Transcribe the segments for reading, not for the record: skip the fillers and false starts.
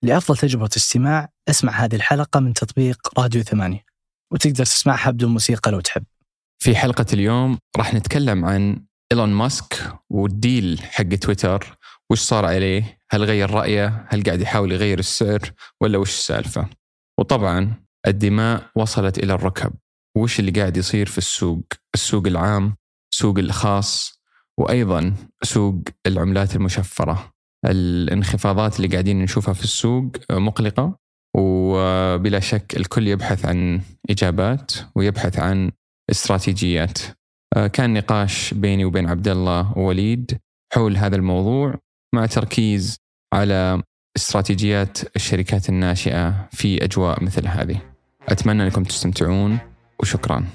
لأفضل تجربة استماع اسمع هذه الحلقة من تطبيق راديو 8، وتقدر تسمعها بدون موسيقى لو تحب. في حلقة اليوم راح نتكلم عن إيلون ماسك والديل حق تويتر، وش صار عليه، هل غير رأيه، هل قاعد يحاول يغير السعر ولا وش السالفة. وطبعا الدماء وصلت إلى الركب، وش اللي قاعد يصير في السوق العام، سوق الخاص، وأيضا سوق العملات المشفرة. الانخفاضات اللي قاعدين نشوفها في السوق مقلقة، وبلا شك الكل يبحث عن إجابات ويبحث عن استراتيجيات. كان نقاش بيني وبين عبد الله ووليد حول هذا الموضوع، مع تركيز على استراتيجيات الشركات الناشئة في أجواء مثل هذه. أتمنى أنكم تستمتعون، وشكرا.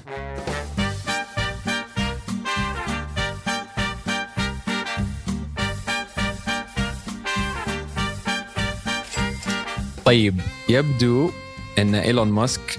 طيب، يبدو أن إيلون ماسك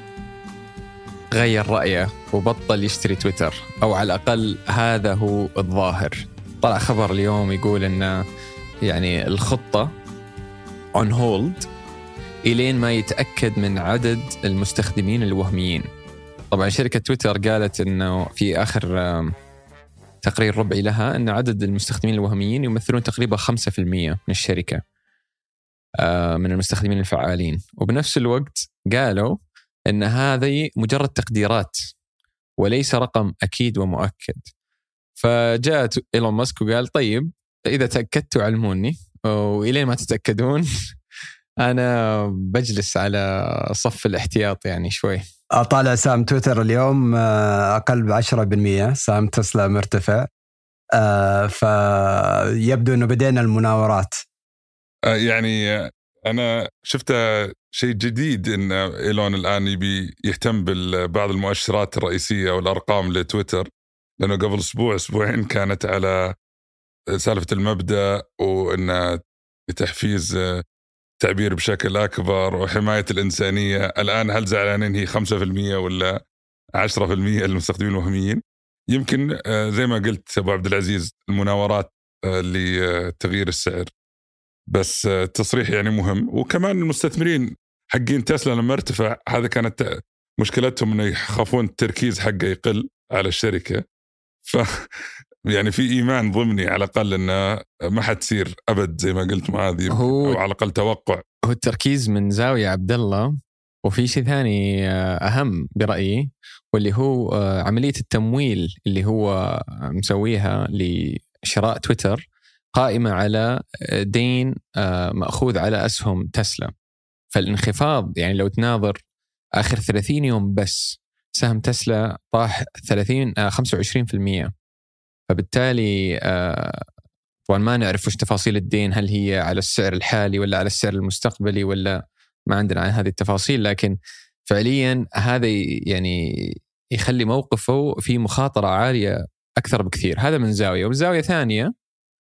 غير رأيه وبطل يشتري تويتر، أو على الأقل هذا هو الظاهر. طلع خبر اليوم يقول أن يعني الخطة on hold إلين ما يتأكد من عدد المستخدمين الوهميين. طبعا شركة تويتر قالت أنه في آخر تقرير ربعي لها أن عدد المستخدمين الوهميين يمثلون تقريبا 5% من الشركة، من المستخدمين الفعالين. وبنفس الوقت قالوا أن هذه مجرد تقديرات وليس رقم أكيد ومؤكد. فجاء إيلون ماسك وقال طيب إذا تأكدتوا علموني، وإلين ما تتأكدون أنا بجلس على صف الاحتياط يعني شوي. طالع سهم تويتر اليوم أقل ب10%، سهم تسلا مرتفع. فيبدو أنه بدينا المناورات. يعني أنا شفت شيء جديد إن إيلون الآن يبي يهتم ببعض المؤشرات الرئيسية والأرقام لتويتر، لأنه قبل أسبوعين كانت على سالفة المبدأ وإن تحفيز تعبير بشكل أكبر وحماية الإنسانية. الآن هل زعلانين هي 5% ولا 10% المستخدمين الوهميين؟ يمكن زي ما قلت أبو عبد العزيز المناورات لتغيير السعر، بس التصريح يعني مهم. وكمان المستثمرين حقين تسلا لما ارتفع، هذا كانت مشكلتهم انه يخافون التركيز حقه يقل على الشركة. يعني في إيمان ضمني على الأقل أنه ما حتصير أبد زي ما قلت معاذ، أو على الأقل توقع. هو التركيز من زاوية عبد الله. وفي شيء ثاني أهم برأيي، واللي هو عملية التمويل اللي هو مسويها لشراء تويتر، قائمة على دين مأخوذ على أسهم تسلا. فالانخفاض يعني لو تناظر آخر 30 يوم بس، سهم تسلا طاح 25%. فبالتالي طبعا ما نعرف وش تفاصيل الدين، هل هي على السعر الحالي ولا على السعر المستقبلي، ولا ما عندنا عن هذه التفاصيل. لكن فعليا هذا يعني يخلي موقفه في مخاطرة عالية أكثر بكثير. هذا من زاوية. ومن زاوية ثانية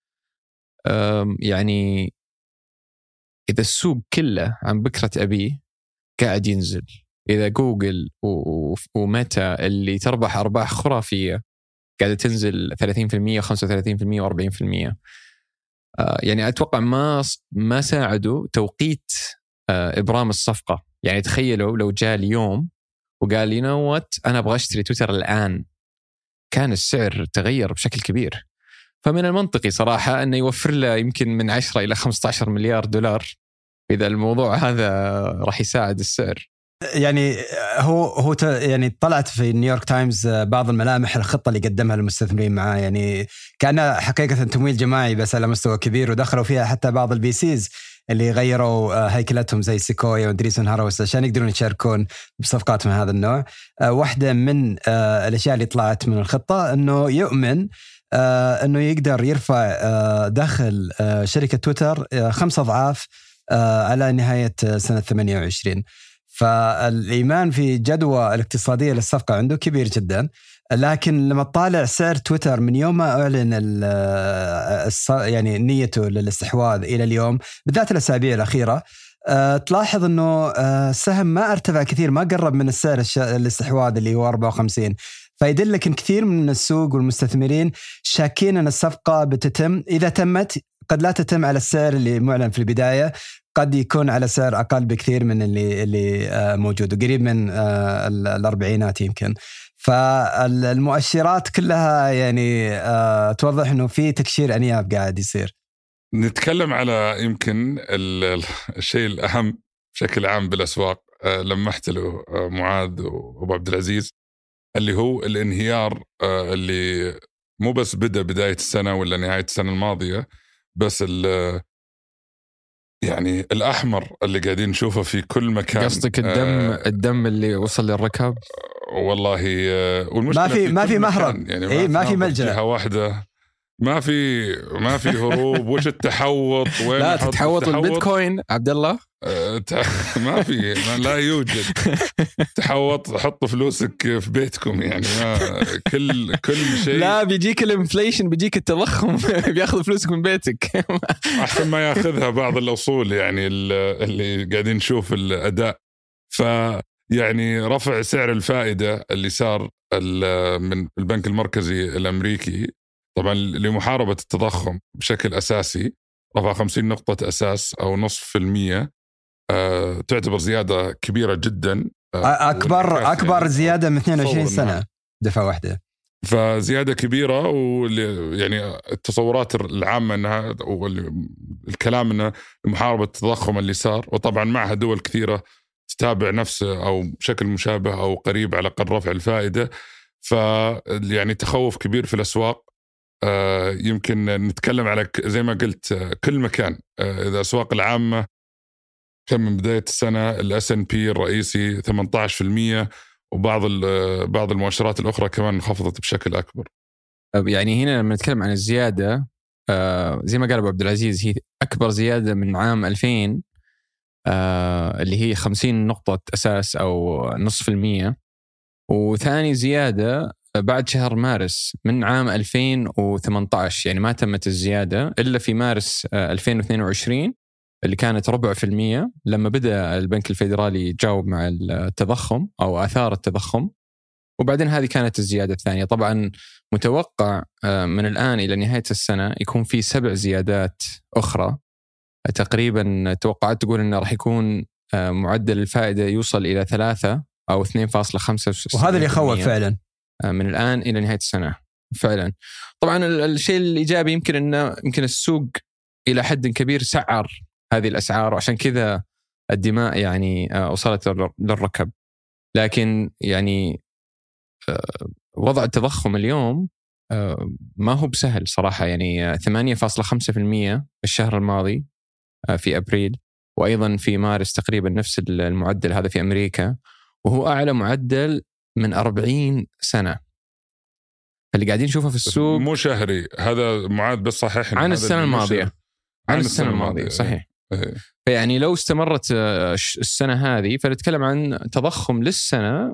يعني إذا السوق كله عن بكرة أبيه قاعد ينزل، إذا جوجل وميتا اللي تربح أرباح خرافية قاعدة تنزل 30% 35% و40%، يعني أتوقع ما ساعدوا توقيت إبرام الصفقة. يعني تخيلوا لو جاء اليوم وقال لي نوت أنا أبغى أشتري تويتر الآن، كان السعر تغير بشكل كبير. فمن المنطقي صراحة أنه يوفر له يمكن من 10 إلى 15 مليار دولار إذا الموضوع هذا راح يساعد السعر. يعني هو يعني طلعت في نيويورك تايمز بعض الملامح الخطة اللي قدمها المستثمرين معاه، يعني كأنها حقيقة تمويل جماعي بس على مستوى كبير، ودخلوا فيها حتى بعض البي سيز اللي غيروا هيكلتهم زي سيكويا ودريسون هاروس عشان يقدرون يشاركون بصفقات من هذا النوع. واحدة من الأشياء اللي طلعت من الخطة أنه يؤمن أنه يقدر يرفع دخل شركة تويتر 5 أضعاف على نهاية سنة 28. فالإيمان في جدوى الاقتصادية للصفقة عنده كبير جدا. لكن لما تطالع سعر تويتر من يوم ما أعلن يعني نيته للاستحواذ إلى اليوم، بالذات الأسابيع الأخيرة، تلاحظ أنه السهم ما ارتفع كثير، ما قرب من السعر الاستحواذ اللي هو 54. فيدلك أن كثير من السوق والمستثمرين شاكين أن الصفقة بتتم. إذا تمت قد لا تتم على السعر اللي معلن في البداية، قد يكون على سعر أقل بكثير من اللي موجود، وقريب من الأربعينات يمكن. فالمؤشرات كلها يعني توضح أنه في تكشير أنياب قاعد يصير. نتكلم على يمكن الشيء الأهم بشكل عام بالأسواق لمحت له معاذ وأبو عبد العزيز، اللي هو الانهيار اللي مو بس بداية السنة ولا نهاية السنة الماضية، بس يعني الأحمر اللي قاعدين نشوفه في كل مكان. قصدك الدم اللي وصل للركب؟ والله والمشكلة ما في مهرب يعني، ما في ملجأ، جهة واحدة، ما في هروب. وش التحوط؟ وين لا تتحوط البيتكوين عبد الله؟ ما في، لا يوجد تحوط. حطوا فلوسك في بيتكم يعني، ما كل شيء. لا بيجيك الانفليشن، بيجيك التضخم بياخذ فلوسك من بيتك. احسن ما ياخذها بعض الاصول يعني اللي قاعدين نشوف الاداء. فيعني رفع سعر الفائده اللي صار من البنك المركزي الامريكي طبعا لمحاربه التضخم بشكل اساسي، رفع 50 نقطه اساس او 0.5%. تعتبر زيادة كبيرة جدا، أكبر زيادة من 22 سنة دفعة واحدة. فزيادة كبيرة، ويعني التصورات العامة أنها والكلام أنه محاربة التضخم اللي صار، وطبعا معها دول كثيرة تتابع نفسه أو بشكل مشابه أو قريب على الأقل رفع الفائدة. فيعني تخوف كبير في الأسواق. يمكن نتكلم على زي ما قلت كل مكان. إذا أسواق العامة كان من بداية السنة S&P الرئيسي 18%، وبعض المؤشرات الأخرى كمان انخفضت بشكل أكبر. يعني هنا لما نتكلم عن الزيادة، زي ما قال أبو عبد العزيز، هي أكبر زيادة من عام 2000 اللي هي 50 نقطة أساس أو 0.5%، وثاني زيادة بعد شهر مارس من عام 2018. يعني ما تمت الزيادة إلا في مارس 2022 اللي كانت 4%، لما بدأ البنك الفيدرالي يجاوب مع التضخم أو آثار التضخم، وبعدين هذه كانت الزيادة الثانية. طبعا متوقع من الآن إلى نهاية السنة يكون في 7 زيادات أخرى. تقريبا توقعات تقول أنه راح يكون معدل الفائدة يوصل إلى 3 أو 2.5، وهذا اللي يخوف فعلا من الآن إلى نهاية السنة فعلا. طبعا الشيء الإيجابي يمكن السوق إلى حد كبير سعر هذه الأسعار، وعشان كذا الدماء يعني وصلت للركب. لكن يعني وضع التضخم اليوم ما هو بسهل صراحة. يعني 8.5% الشهر الماضي في أبريل، وأيضا في مارس تقريبا نفس المعدل هذا في أمريكا، وهو أعلى معدل من 40 سنة. اللي قاعدين نشوفه في السوق مو شهري، هذا معاد بس صحيح عن السنة الماضية. عن السنة الماضية صحيح. فيعني لو استمرت السنة هذه فنتكلم عن تضخم للسنة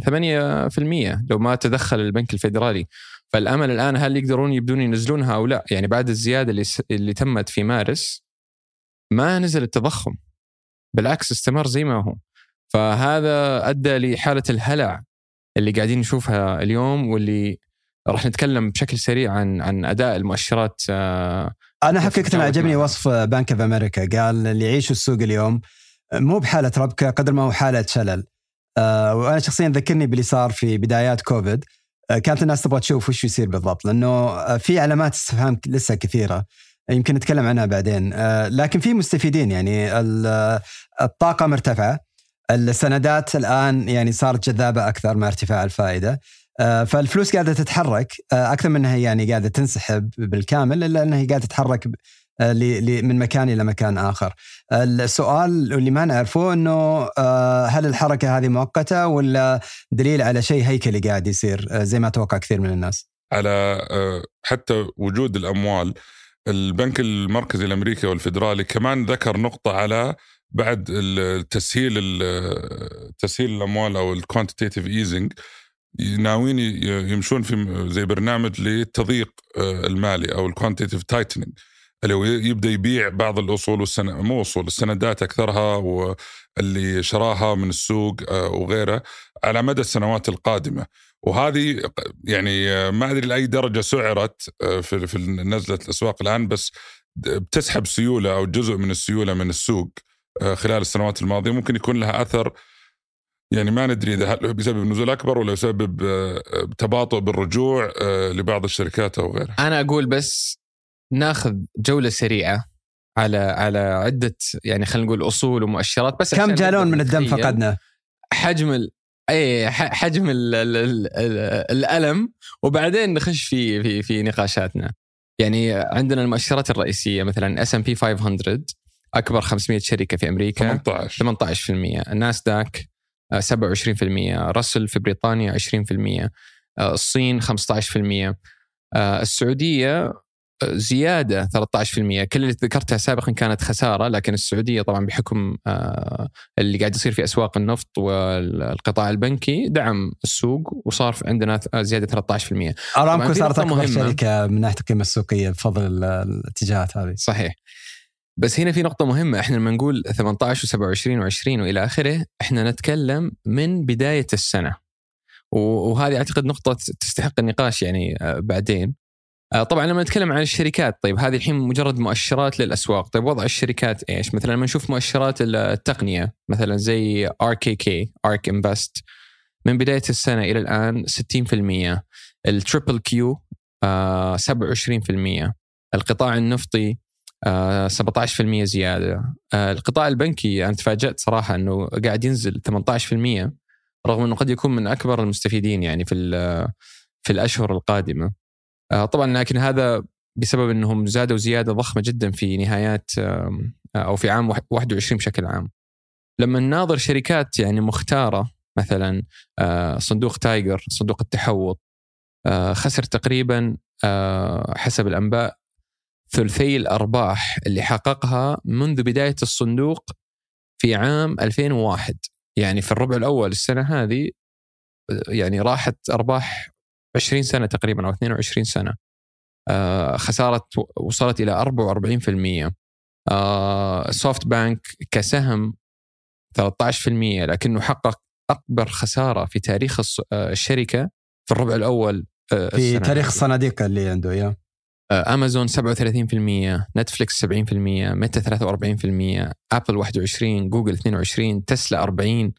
8% لو ما تدخل البنك الفيدرالي. فالأمل الآن هل يقدرون يبدون ينزلونها أو لا؟ يعني بعد الزيادة اللي تمت في مارس ما نزل التضخم، بالعكس استمر زي ما هو. فهذا أدى لحالة الهلع اللي قاعدين نشوفها اليوم، واللي راح نتكلم بشكل سريع عن أداء المؤشرات. أنا حقيقة عجبني وصف بنك أوف أمريكا، قال اللي يعيش السوق اليوم مو بحالة ربكة قدر ما هو حالة شلل. وأنا شخصيا ذكرني باللي صار في بدايات كوفيد. كانت الناس تبغى تشوف وش يصير بالضبط، لأنه في علامات استفهام لسه كثيرة يمكن نتكلم عنها بعدين. لكن في مستفيدين، يعني الطاقة مرتفعة، السندات الآن يعني صارت جذابة أكثر مع ارتفاع الفائدة. فالفلوس قاعدة تتحرك أكثر منها يعني قاعدة تنسحب بالكامل، إلا أنها قاعدة تتحرك من مكان إلى مكان آخر. السؤال اللي ما نعرفه أنه هل الحركة هذه مؤقتة ولا دليل على شيء هيكلي قاعد يصير زي ما توقع كثير من الناس؟ على حتى وجود الأموال. البنك المركزي الأمريكي والفيدرالي كمان ذكر نقطة على بعد تسهيل الأموال أو الكوانتيتيف ايزنج، ناويين يمشون في زي برنامج للتضييق المالي أو الكوانتيتيف تايتنينج، اللي هو يبدأ يبيع بعض الأصول مو أصول السندات أكثرها واللي شراها من السوق وغيره على مدى السنوات القادمة. وهذه يعني ما أدري لأي درجة سعرت في نزلة الأسواق الآن، بس بتسحب سيولة أو جزء من السيولة من السوق خلال السنوات الماضية، ممكن يكون لها أثر. يعني ما ندري إذا بسبب نزول أكبر ولا بسبب تباطؤ بالرجوع لبعض الشركات أو غيرها. أنا أقول بس ناخذ جولة سريعة على عدة يعني خلينا نقول أصول ومؤشرات. بس كم جالون من الدم فقدنا؟ حجم الألم، وبعدين نخش في نقاشاتنا. يعني عندنا المؤشرات الرئيسية مثلا S&P 500 أكبر 500 شركة في أمريكا 18%، الناسداك 27%، راسل في بريطانيا 20%، الصين 15%، السعودية زيادة 13%. كل اللي ذكرتها سابقا كانت خسارة، لكن السعودية طبعا بحكم اللي قاعد يصير في أسواق النفط والقطاع البنكي دعم السوق، وصار عندنا زيادة 13%. أرامكو صارت أكبر شركة من ناحية القيمة السوقية بفضل الاتجاهات هذه. صحيح. بس هنا في نقطة مهمة، احنا لما نقول 18 و27 و20 وإلى آخره، احنا نتكلم من بداية السنة، وهذه أعتقد نقطة تستحق النقاش يعني بعدين. طبعا لما نتكلم عن الشركات، طيب هذه الحين مجرد مؤشرات للأسواق. طيب وضع الشركات إيش؟ مثلا لما نشوف مؤشرات التقنية مثلا زي RKK ARK Invest من بداية السنة إلى الآن 60%، التريبل كيو 27%، القطاع النفطي 17% زيادة، القطاع البنكي أنا تفاجأت صراحة أنه قاعد ينزل 18%، رغم أنه قد يكون من أكبر المستفيدين يعني في الأشهر القادمة. طبعا لكن هذا بسبب أنهم زادوا زيادة ضخمة جدا في نهايات أو في عام 21 بشكل عام. لما نناظر شركات يعني مختارة مثلا صندوق تايجر، صندوق التحوط، خسر تقريبا حسب الأنباء ثلثي الأرباح اللي حققها منذ بداية الصندوق في عام 2001. يعني في الربع الأول السنة هذه يعني راحت أرباح 20 سنة تقريبا أو 22 سنة. خسارة وصلت إلى 44%. سوفت بانك كسهم 13%، لكنه حقق أكبر خسارة في تاريخ الشركة في الربع الأول في تاريخ الصناديق اللي عنده. يا أمازون 37%، نتفليكس 70%، ميتا 43%، أبل 21%، جوجل 22%، تسلا 40%.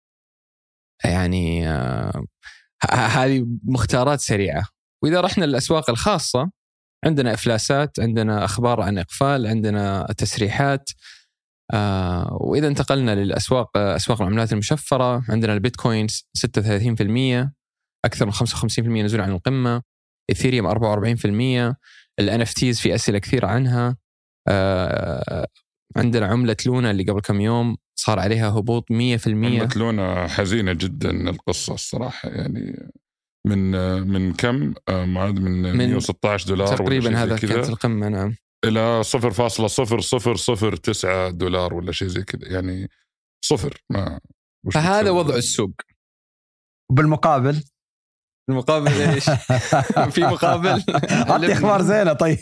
يعني هذه مختارات سريعة. وإذا رحنا للأسواق الخاصة، عندنا إفلاسات، عندنا أخبار عن إقفال، عندنا تسريحات. وإذا انتقلنا للأسواق، أسواق العملات المشفرة، عندنا البيتكوين 36%، أكثر من 55% نزول عن القمة. إثيريوم 44%. الNFTs في أسئلة كثير عنها. عندنا عملة لونا اللي قبل كم يوم صار عليها هبوط 100%. عملة لونا حزينة جدا القصة الصراحة، يعني من كم معاد من 116 دولار تقريبا، هذا كانت القمة نعم، إلى 0.0009 دولار ولا شيء زي كذا، يعني صفر. ما فهذا وضع السوق. بالمقابل ايش؟ في مقابل عطي اخبار زينه. طيب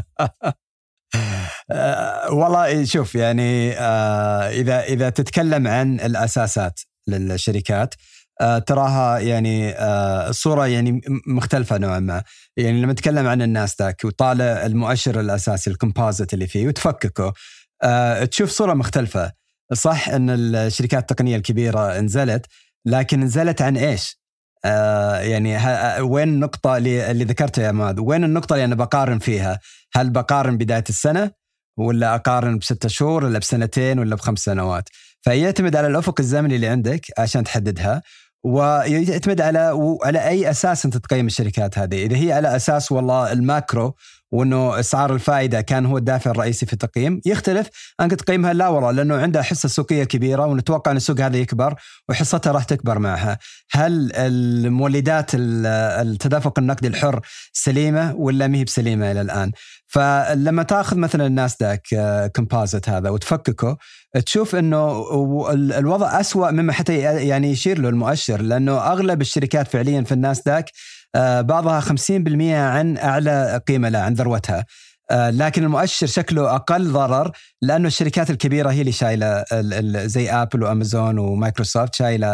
والله شوف، يعني اذا تتكلم عن الاساسات للشركات تراها يعني الصوره يعني مختلفه نوعا ما. يعني لما نتكلم عن الناسداك وطالع المؤشر الاساسي الكومبوزيت اللي فيه وتفككه، تشوف صوره مختلفه. صح ان الشركات التقنيه الكبيره نزلت، لكن نزلت عن ايش؟ يعني وين النقطة اللي ذكرتها يا ماذ؟ وين النقطة اللي أنا بقارن فيها؟ هل بقارن بداية السنة، ولا أقارن ب6 شهور، ولا ب2 ولا ب5 سنوات؟ فيعتمد على الأفق الزمني اللي عندك عشان تحددها، ويعتمد على أي أساس أنت تقيم الشركات هذه. إذا هي على أساس والله الماكرو وأنه أسعار الفائدة كان هو الدافع الرئيسي في التقييم، يختلف أنك تقيمها لا والله لأنه عندها حصة سوقية كبيرة ونتوقع أن السوق هذا يكبر وحصتها راح تكبر معها. هل المولدات التدفق النقدي الحر سليمة ولا مهي بسليمة إلى الآن؟ فلما تأخذ مثلا الناسداك كومبوزيت هذا وتفككه، تشوف أنه الوضع أسوأ مما حتى يعني يشير له المؤشر، لأنه أغلب الشركات فعليا في الناسداك بعضها 50% عن أعلى قيمة لا عن ذروتها، لكن المؤشر شكله أقل ضرر لأنه الشركات الكبيرة هي اللي شايلة زي أبل وأمازون ومايكروسوفت شايلة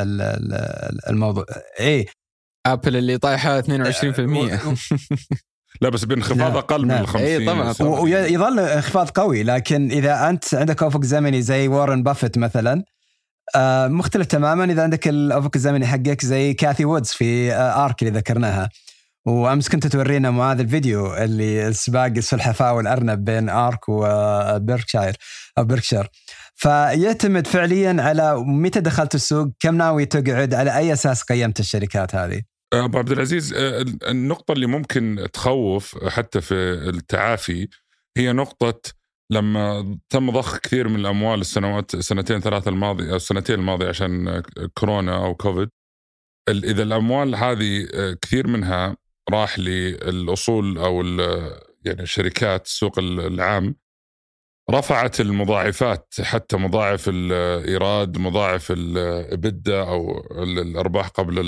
الموضوع. إيه أبل اللي طايحة 22%. لا بس بانخفاض أقل من 50. إيه طبعا. ويظل انخفاض قوي، لكن إذا أنت عندك أفق زمني زي وارن بافيت مثلا مختلف تماما. إذا عندك الأفق الزمني حقك زي كاثي وودز في آرك اللي ذكرناها، وأمس كنت تورينا معاذ الفيديو اللي السباق السلحفاة والأرنب بين آرك وبركشاير أو بركشاير. فيعتمد فعليا على متى دخلت السوق، كم ناوي تقعد، على أي أساس قيمت الشركات هذه. أبو عبد العزيز، النقطة اللي ممكن تخوف حتى في التعافي هي نقطة لما تم ضخ كثير من الأموال السنتين 3 الماضية أو السنتين الماضية عشان كورونا أو كوفيد. إذا الأموال هذه كثير منها راح للأصول أو يعني الشركات السوق العام، رفعت المضاعفات، حتى مضاعف الإيراد، مضاعف الإبدة أو الأرباح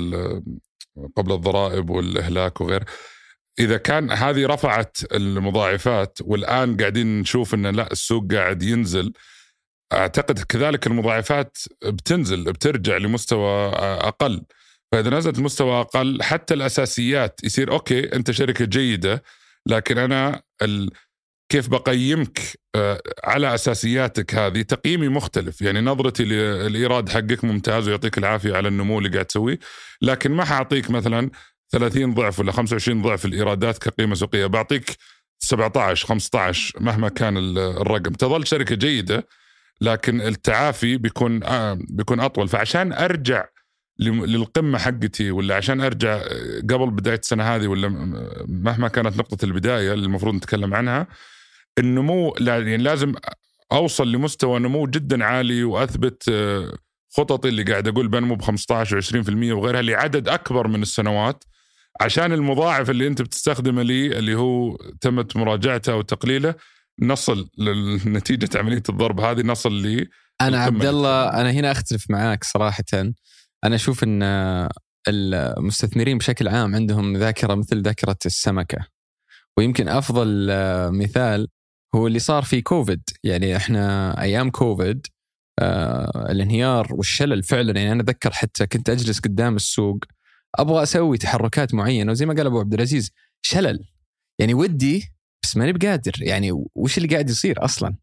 قبل الضرائب والإهلاك وغيره. إذا كان هذه رفعت المضاعفات والآن قاعدين نشوف إن لا السوق قاعد ينزل، أعتقد كذلك المضاعفات بترجع لمستوى أقل. فإذا نزلت المستوى أقل حتى الأساسيات يصير أوكي أنت شركة جيدة، لكن أنا كيف بقيمك على أساسياتك هذه تقييمي مختلف. يعني نظرتي للإيراد حقك ممتاز ويعطيك العافية على النمو اللي قاعد تسويه، لكن ما حأعطيك مثلا 30 ضعف ولا 25 ضعف الإيرادات كقيمة سوقية، بعطيك 17 15 مهما كان الرقم. تظل شركة جيدة لكن التعافي بيكون أطول. فعشان أرجع للقمة حقتي، ولا عشان أرجع قبل بداية السنة هذه، ولا مهما كانت نقطة البداية اللي المفروض نتكلم عنها، النمو يعني لازم أوصل لمستوى نمو جدا عالي، وأثبت خططي اللي قاعد أقول بنمو ب15 و20% وغيرها لعدد أكبر من السنوات، عشان المضاعف اللي أنت بتستخدمه لي اللي هو تمت مراجعته وتقليله نصل لنتيجة عملية الضرب هذه، نصل لي. أنا عبد الله، أنا هنا أختلف معاك صراحة. أنا أشوف أن المستثمرين بشكل عام عندهم ذاكرة مثل ذاكرة السمكة، ويمكن أفضل مثال هو اللي صار في كوفيد. يعني إحنا أيام كوفيد الانهيار والشلل فعلا. يعني أنا أذكر حتى كنت أجلس قدام السوق أبغى أسوي تحركات معينة، وزي ما قال أبو عبد العزيز شلل، يعني ودي بس ماني بقادر. يعني وش اللي قاعد يصير أصلا؟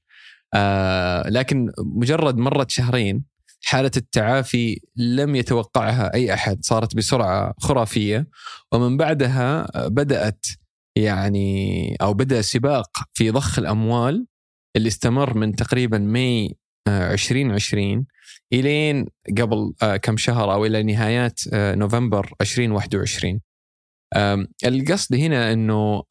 لكن مجرد مرت شهرين حالة التعافي لم يتوقعها أي أحد، صارت بسرعة خرافية. ومن بعدها بدأت يعني أو بدأ سباق في ضخ الأموال اللي استمر من تقريبا ماي 2020 إلين قبل كم شهر أو إلى نهايات نوفمبر 2021. القصد هنا أنه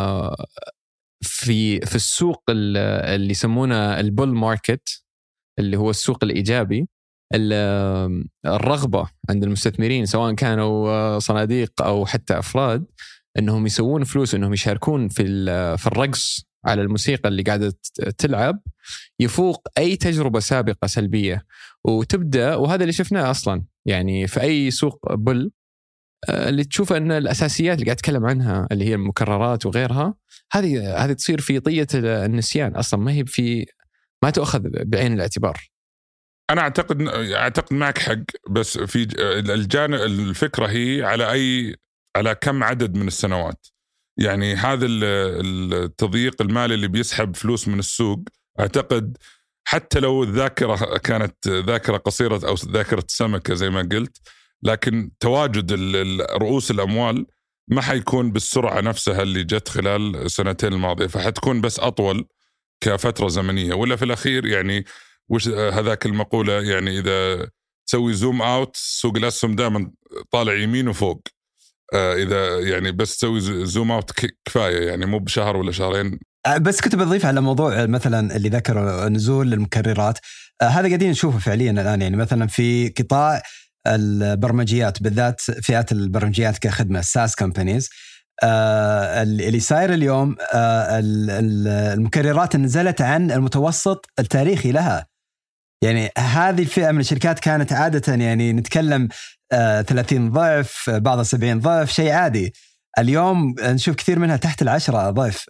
في السوق اللي يسمونه البول ماركت، اللي هو السوق الإيجابي، الرغبة عند المستثمرين سواء كانوا صناديق أو حتى أفراد أنهم يسوون فلوس، أنهم يشاركون في الرقص على الموسيقى اللي قاعدة تلعب، يفوق أي تجربة سابقة سلبية. وتبدأ، وهذا اللي شفناه أصلا يعني في أي سوق بل، اللي تشوف أن الأساسيات اللي قاعد أتكلم عنها اللي هي المكررات وغيرها، هذه تصير في طية النسيان أصلا، ما تأخذ بعين الاعتبار. أنا أعتقد معك حق، بس في الجانب الفكرة هي على كم عدد من السنوات. يعني هذا التضييق المالي اللي بيسحب فلوس من السوق، أعتقد حتى لو الذاكرة كانت ذاكرة قصيرة أو ذاكرة سمكة زي ما قلت، لكن تواجد رؤوس الأموال ما حيكون بالسرعة نفسها اللي جت خلال السنتين الماضية، فحتكون بس أطول كفترة زمنية. ولا في الأخير يعني وش هذاك المقولة، يعني إذا تسوي زوم أوت سوق الأسهم دائما طالع يمين وفوق، إذا يعني بس تسوي زوم أوت كفاية، يعني مو بشهر ولا شهرين. بس كنت بضيف على موضوع مثلا اللي ذكر نزول المكررات، هذا قاعدين نشوفه فعليا الآن. يعني مثلا في قطاع البرمجيات بالذات، فئات البرمجيات كخدمة SaaS companies، اللي صاير اليوم المكررات نزلت عن المتوسط التاريخي لها. يعني هذه الفئة من الشركات كانت عادة يعني نتكلم 30 ضعف، بعض 70 ضعف، شيء عادي. اليوم نشوف كثير منها تحت 10 ضعف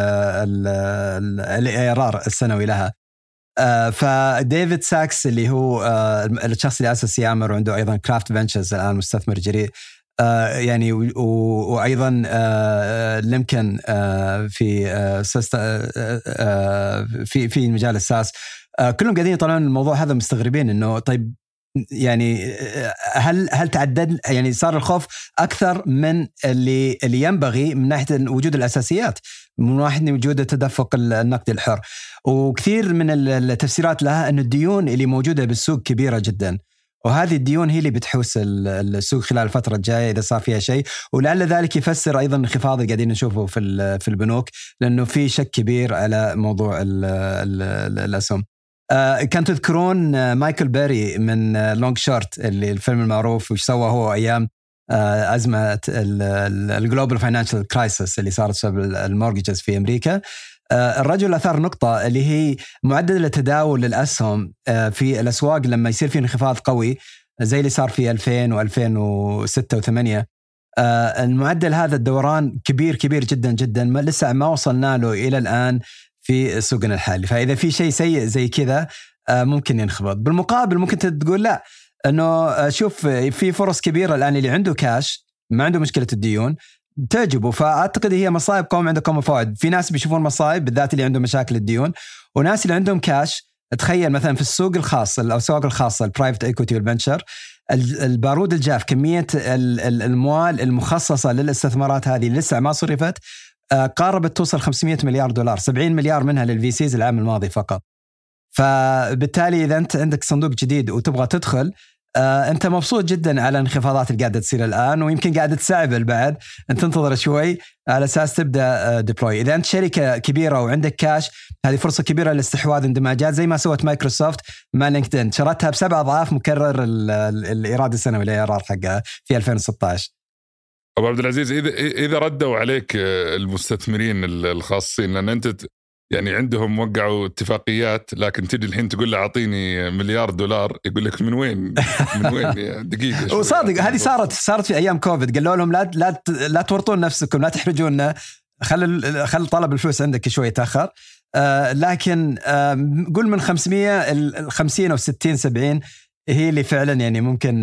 الARR السنوي لها. فديفيد ساكس اللي هو الشخص اللي أسس يامر، وعنده أيضا كرافت فينتشرز الآن مستثمر جريء، يعني وأيضا لمكن في مجال الساس، كلهم قاعدين يطلعون الموضوع هذا مستغربين إنه طيب يعني هل تعدد، يعني صار الخوف أكثر من اللي ينبغي من ناحية وجود الأساسيات، من ناحية وجود التدفق النقدي الحر. وكثير من التفسيرات لها أن الديون اللي موجودة بالسوق كبيرة جدا، وهذه الديون هي اللي بتحوس السوق خلال الفترة الجاية إذا صار فيها شيء. ولعل ذلك يفسر أيضا انخفاض اللي قاعدين نشوفه في البنوك، لأنه في شك كبير على موضوع الأسهم. كان تذكرون مايكل بيري من لونج شورت، اللي الفيلم المعروف وش سوى هو أيام أزمة الجلوبال فاينانشال كرايسيس اللي صارت بسبب المورجز في أمريكا. الرجل أثار نقطة اللي هي معدل التداول للأسهم في الأسواق لما يصير في انخفاض قوي زي اللي صار في 2000 و2006 و8. المعدل هذا الدوران كبير جدا جدا، لسه ما وصلنا له إلى الآن في سوقنا الحالي. فإذا في شيء سيء زي كذا ممكن ينخفض. بالمقابل ممكن تقول لا، أنه شوف في فرص كبيرة الآن اللي عنده كاش ما عنده مشكلة الديون تعجبه. فأعتقد هي مصائب قوم عندكم مفاوض. في ناس بيشوفون مصائب بالذات اللي عندهم مشاكل الديون، وناس اللي عندهم كاش. تخيل مثلا في السوق الخاص، الأسواق الخاصة، البرايفت ايكويتي والبنشر، البارود الجاف، كمية الأموال المخصصة للاستثمارات هذه لسه ما صرفت قاربت توصل 500 مليار دولار، 70 مليار منها للفيسيز العام الماضي فقط. فبالتالي إذا أنت عندك صندوق جديد وتبغى تدخل، أنت مبسوط جدا على انخفاضات اللي قاعدة تصير الآن، ويمكن قاعدة تسعبل بعد، أنت تنتظر شوي على أساس تبدأ ديبلوي. إذا أنت شركة كبيرة وعندك كاش، هذه فرصة كبيرة لاستحواذ اندماجات زي ما سوت مايكروسوفت مع لينكدين، شرتها ب7 أضعاف مكرر الإيراد السنوي الإيراد حقها في 2016. أبو عبد العزيز، إذا ردوا عليك المستثمرين الخاصين، لأن أنت يعني عندهم وقعوا اتفاقيات، لكن تجي الحين تقول له أعطيني مليار دولار، يقول لك من وين دقيقة. وصادق هذه صارت في أيام كوفيد، قالوا لهم لا تورطون نفسكم، لا تحرجونا، خل طلب الفلوس عندك شوي تأخر. لكن قول من 500 50 أو 60 70 هي اللي فعلا يعني ممكن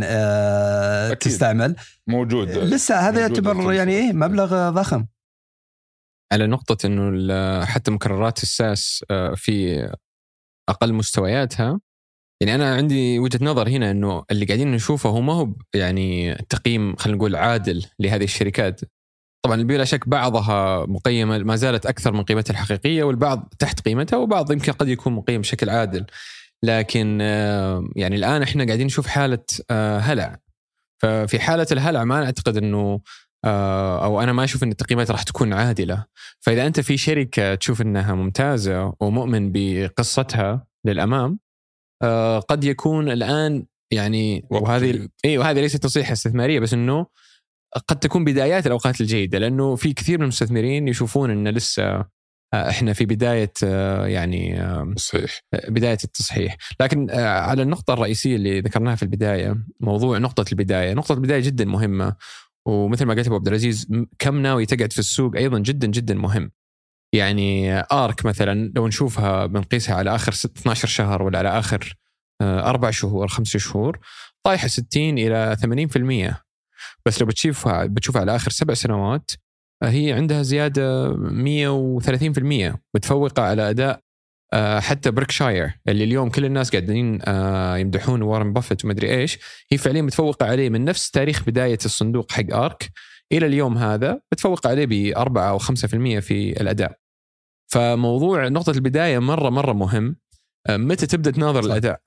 تستعمل موجود لسه. هذا يعتبر يعني مبلغ ضخم. على نقطة إنه حتى مكررات الساس في أقل مستوياتها، يعني أنا عندي وجهة نظر هنا إنه اللي قاعدين نشوفه هو ما هو يعني تقييم خلينا نقول عادل لهذه الشركات. طبعا بلا شك بعضها مقيمة ما زالت أكثر من قيمتها الحقيقية، والبعض تحت قيمتها، وبعض يمكن قد يكون مقيم بشكل عادل. لكن يعني الآن إحنا قاعدين نشوف حالة هلع. ففي حالة الهلع ما أعتقد إنه أو أنا ما أشوف أن التقييمات راح تكون عادلة. فإذا أنت في شركة تشوف أنها ممتازة ومؤمن بقصتها للأمام، قد يكون الآن يعني وهذه ليست نصيحة استثمارية، بس أنه قد تكون بدايات الأوقات الجيدة، لأنه في كثير من المستثمرين يشوفون أن لسه إحنا في بداية يعني صحيح بداية التصحيح. لكن على النقطة الرئيسية اللي ذكرناها في البداية، موضوع نقطة البداية جدا مهمة. ومثل ما قلت أبو عبد العزيز، كم ناوي تقعد في السوق أيضا جدا جدا مهم. يعني آرك مثلا لو نشوفها بنقيسها على آخر 12 شهر ولا على آخر 4 شهور 5 شهور، طايحة 60 إلى 80%. بس لو بتشوفها على آخر 7 سنوات، هي عندها زيادة 130%، متفوقة على أداء حتى بريكشاير اللي اليوم كل الناس قاعدين يمدحون وارن بافيت ومدري إيش. هي فعليا متفوقة عليه من نفس تاريخ بداية الصندوق حق آرك إلى اليوم هذا، متفوقة عليه ب4 أو 5% في الأداء. فموضوع نقطة البداية مرة مهم. متى تبدأ تناظر الأداء؟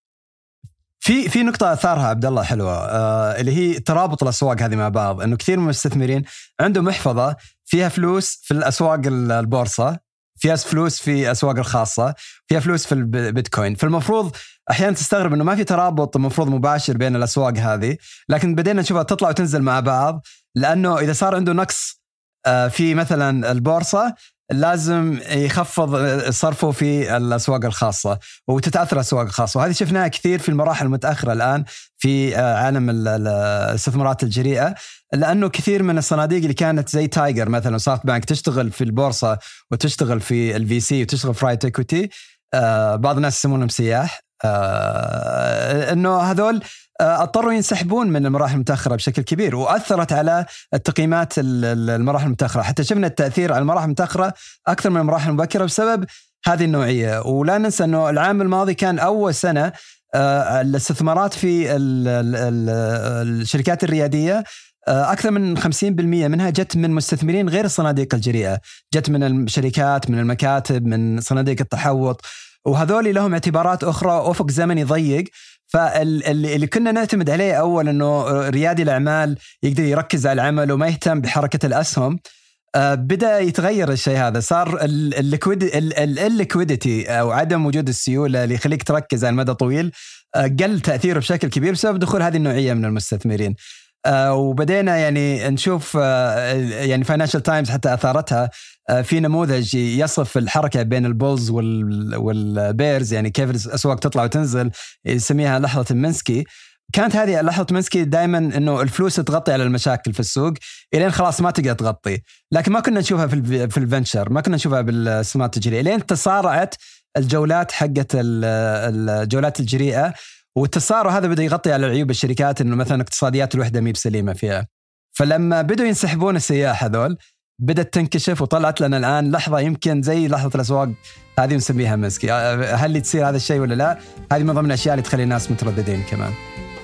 في نقطة أثارها عبد الله حلوة، اللي هي ترابط الأسواق هذه مع بعض. إنه كثير من المستثمرين عندهم محفظة فيها فلوس في الأسواق البورصة، فيها فلوس في أسواق الخاصة، فيها فلوس في البيتكوين. فالمفروض أحيانا تستغرب إنه ما في ترابط مفروض مباشر بين الأسواق هذه، لكن بدينا نشوفها تطلع وتنزل مع بعض. لأنه إذا صار عنده نقص في مثلا البورصة، لازم يخفض صرفه في الأسواق الخاصة وتتأثر الأسواق الخاصة. وهذه شفناها كثير في المراحل المتأخرة الآن في عالم الاستثمارات الجريئة، لأنه كثير من الصناديق اللي كانت زي تايجر مثلا وسافت بانك تشتغل في البورصة وتشتغل في الفي سي وتشتغل في رايت ايكويتي، بعض الناس يسمونهم سياح، انه هذول اضطروا ينسحبون من المراحل المتأخرة بشكل كبير، وأثرت على التقييمات المراحل المتأخرة. حتى شفنا التأثير على المراحل المتأخرة أكثر من المراحل المبكرة بسبب هذه النوعية. ولا ننسى أنه العام الماضي كان أول سنة الاستثمارات في الشركات الريادية أكثر من 50% منها جت من مستثمرين غير الصناديق الجريئة، جت من الشركات، من المكاتب، من صناديق التحوط، وهذول لهم اعتبارات أخرى، أفق زمني ضيق. فاللي كنا نعتمد عليه أول أنه ريادي الأعمال يقدر يركز على العمل وما يهتم بحركة الأسهم، بدأ يتغير الشيء هذا. صار الليكويديتي أو عدم وجود السيولة اللي يخليك تركز على المدى طويل قل تأثيره بشكل كبير بسبب دخول هذه النوعية من المستثمرين. وبدينا يعني نشوف يعني فاينانشال تايمز حتى أثارتها في نموذج يصف الحركة بين البولز والبيرز، يعني كيف الأسواق تطلع وتنزل، يسميها لحظة المنسكي. كانت هذه لحظة منسكي دائما إنه الفلوس تغطي على المشاكل في السوق إلين خلاص ما تقدر تغطي، لكن ما كنا نشوفها في الفنشر، ما كنا نشوفها بالسمات التجريئة، إلين تصارعت الجولات حقت الجولات الجريئة، والتصارع هذا بدأ يغطي على عيوب الشركات، إنه مثلا اقتصاديات الوحدة مي بسليمة فيها. فلما بدوا ينسحبون السياح هذول بدأت تنكشف، وطلعت لنا الآن لحظة يمكن زي لحظة الأسواق هذه نسميها منسكي. هل اللي تصير هذا الشيء ولا لا؟ هذه من ضمن الأشياء اللي تخلي الناس مترددين كمان.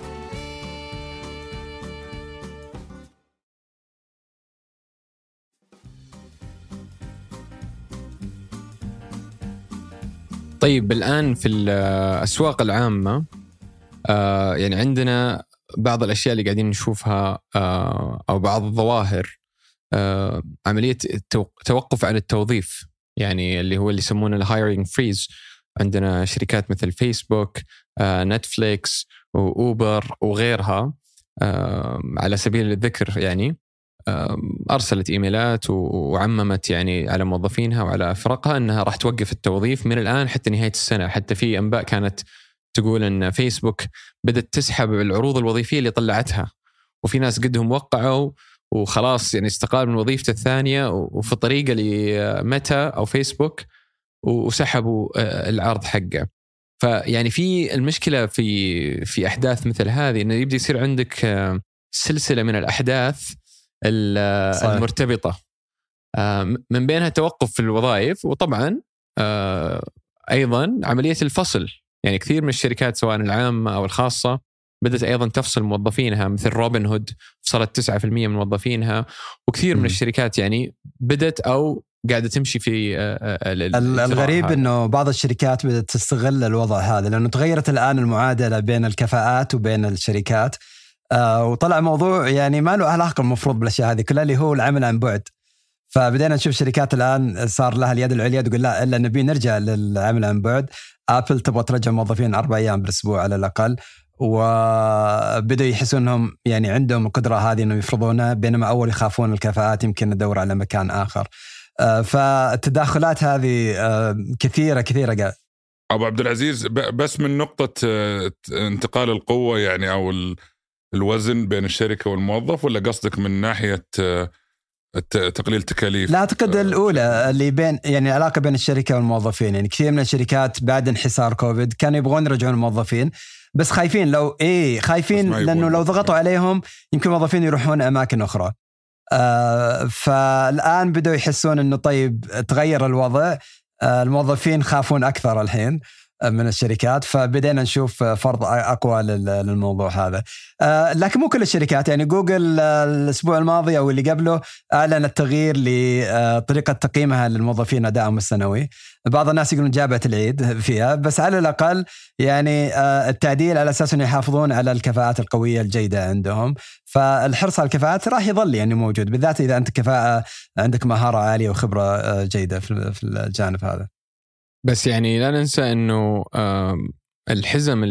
طيب الآن في الأسواق العامة يعني عندنا بعض الأشياء اللي قاعدين نشوفها أو بعض الظواهر، عملية توقف عن التوظيف، يعني اللي هو اللي يسمونه الهايرينج فريز. عندنا شركات مثل فيسبوك، نتفليكس وأوبر وغيرها على سبيل الذكر، يعني أرسلت إيميلات وعممت يعني على موظفينها وعلى فرقها أنها راح توقف التوظيف من الآن حتى نهاية السنة. حتى في أنباء كانت تقول أن فيسبوك بدأت تسحب العروض الوظيفية اللي طلعتها، وفي ناس قدهم وقعوا وخلاص يعني استقال من وظيفته الثانية وفي طريقة لميتا أو فيسبوك وسحبوا العرض حقه. فيعني في المشكلة في أحداث مثل هذه أنه يبدأ يصير عندك سلسلة من الأحداث المرتبطة، من بينها توقف في الوظائف، وطبعا أيضا عملية الفصل. يعني كثير من الشركات سواء العامة أو الخاصة بدأت أيضا تفصل موظفينها، مثل روبن هود فصلت 9% من موظفينها، وكثير من الشركات يعني بدأت أو قاعدة تمشي في الغريب هذا. إنه بعض الشركات بدأت تستغل الوضع هذا، لأنه تغيرت الآن المعادلة بين الكفاءات وبين الشركات، وطلع موضوع يعني ما له علاقة المفروض بالأشياء هذه كلها، اللي هو العمل عن بعد. فبدينا نشوف شركات الآن صار لها اليد العليا تقول لا إلا نبي نرجع للعمل عن بعد. آبل تبغى ترجع موظفين 4 أيام بالأسبوع على الأقل، وبدأوا يحسون أنهم يعني عندهم القدرة هذه أنهم يفرضونها، بينما أول يخافون الكفاءات يمكن ندور على مكان آخر. فالتداخلات هذه كثيرة قاعد. أبو عبد العزيز، بس من نقطة انتقال القوة يعني أو الوزن بين الشركة والموظف، ولا قصدك من ناحية تقليل تكاليف؟ لا أعتقد الأولى اللي بين يعني علاقة بين الشركة والموظفين. يعني كثير من الشركات بعد انحسار كوفيد كانوا يبغون يرجعون الموظفين، بس خايفين خايفين لأنه لو ضغطوا عليهم يمكن الموظفين يروحون أماكن أخرى. فالآن بدأوا يحسون أنه طيب تغير الوضع، الموظفين خافون أكثر الحين من الشركات، فبدأنا نشوف فرض أقوى للموضوع هذا. لكن مو كل الشركات، يعني جوجل الأسبوع الماضي أو اللي قبله أعلنت تغيير لطريقة تقييمها للموظفين أدائهم السنوي. بعض الناس يقولون جابت العيد فيها، بس على الأقل يعني التعديل على أساس أن يحافظون على الكفاءات القوية الجيدة عندهم. فالحرص على الكفاءات راح يظل يعني موجود، بالذات إذا أنت كفاءة عندك مهارة عالية وخبرة جيدة في الجانب هذا. بس يعني لا ننسى أنه الحزم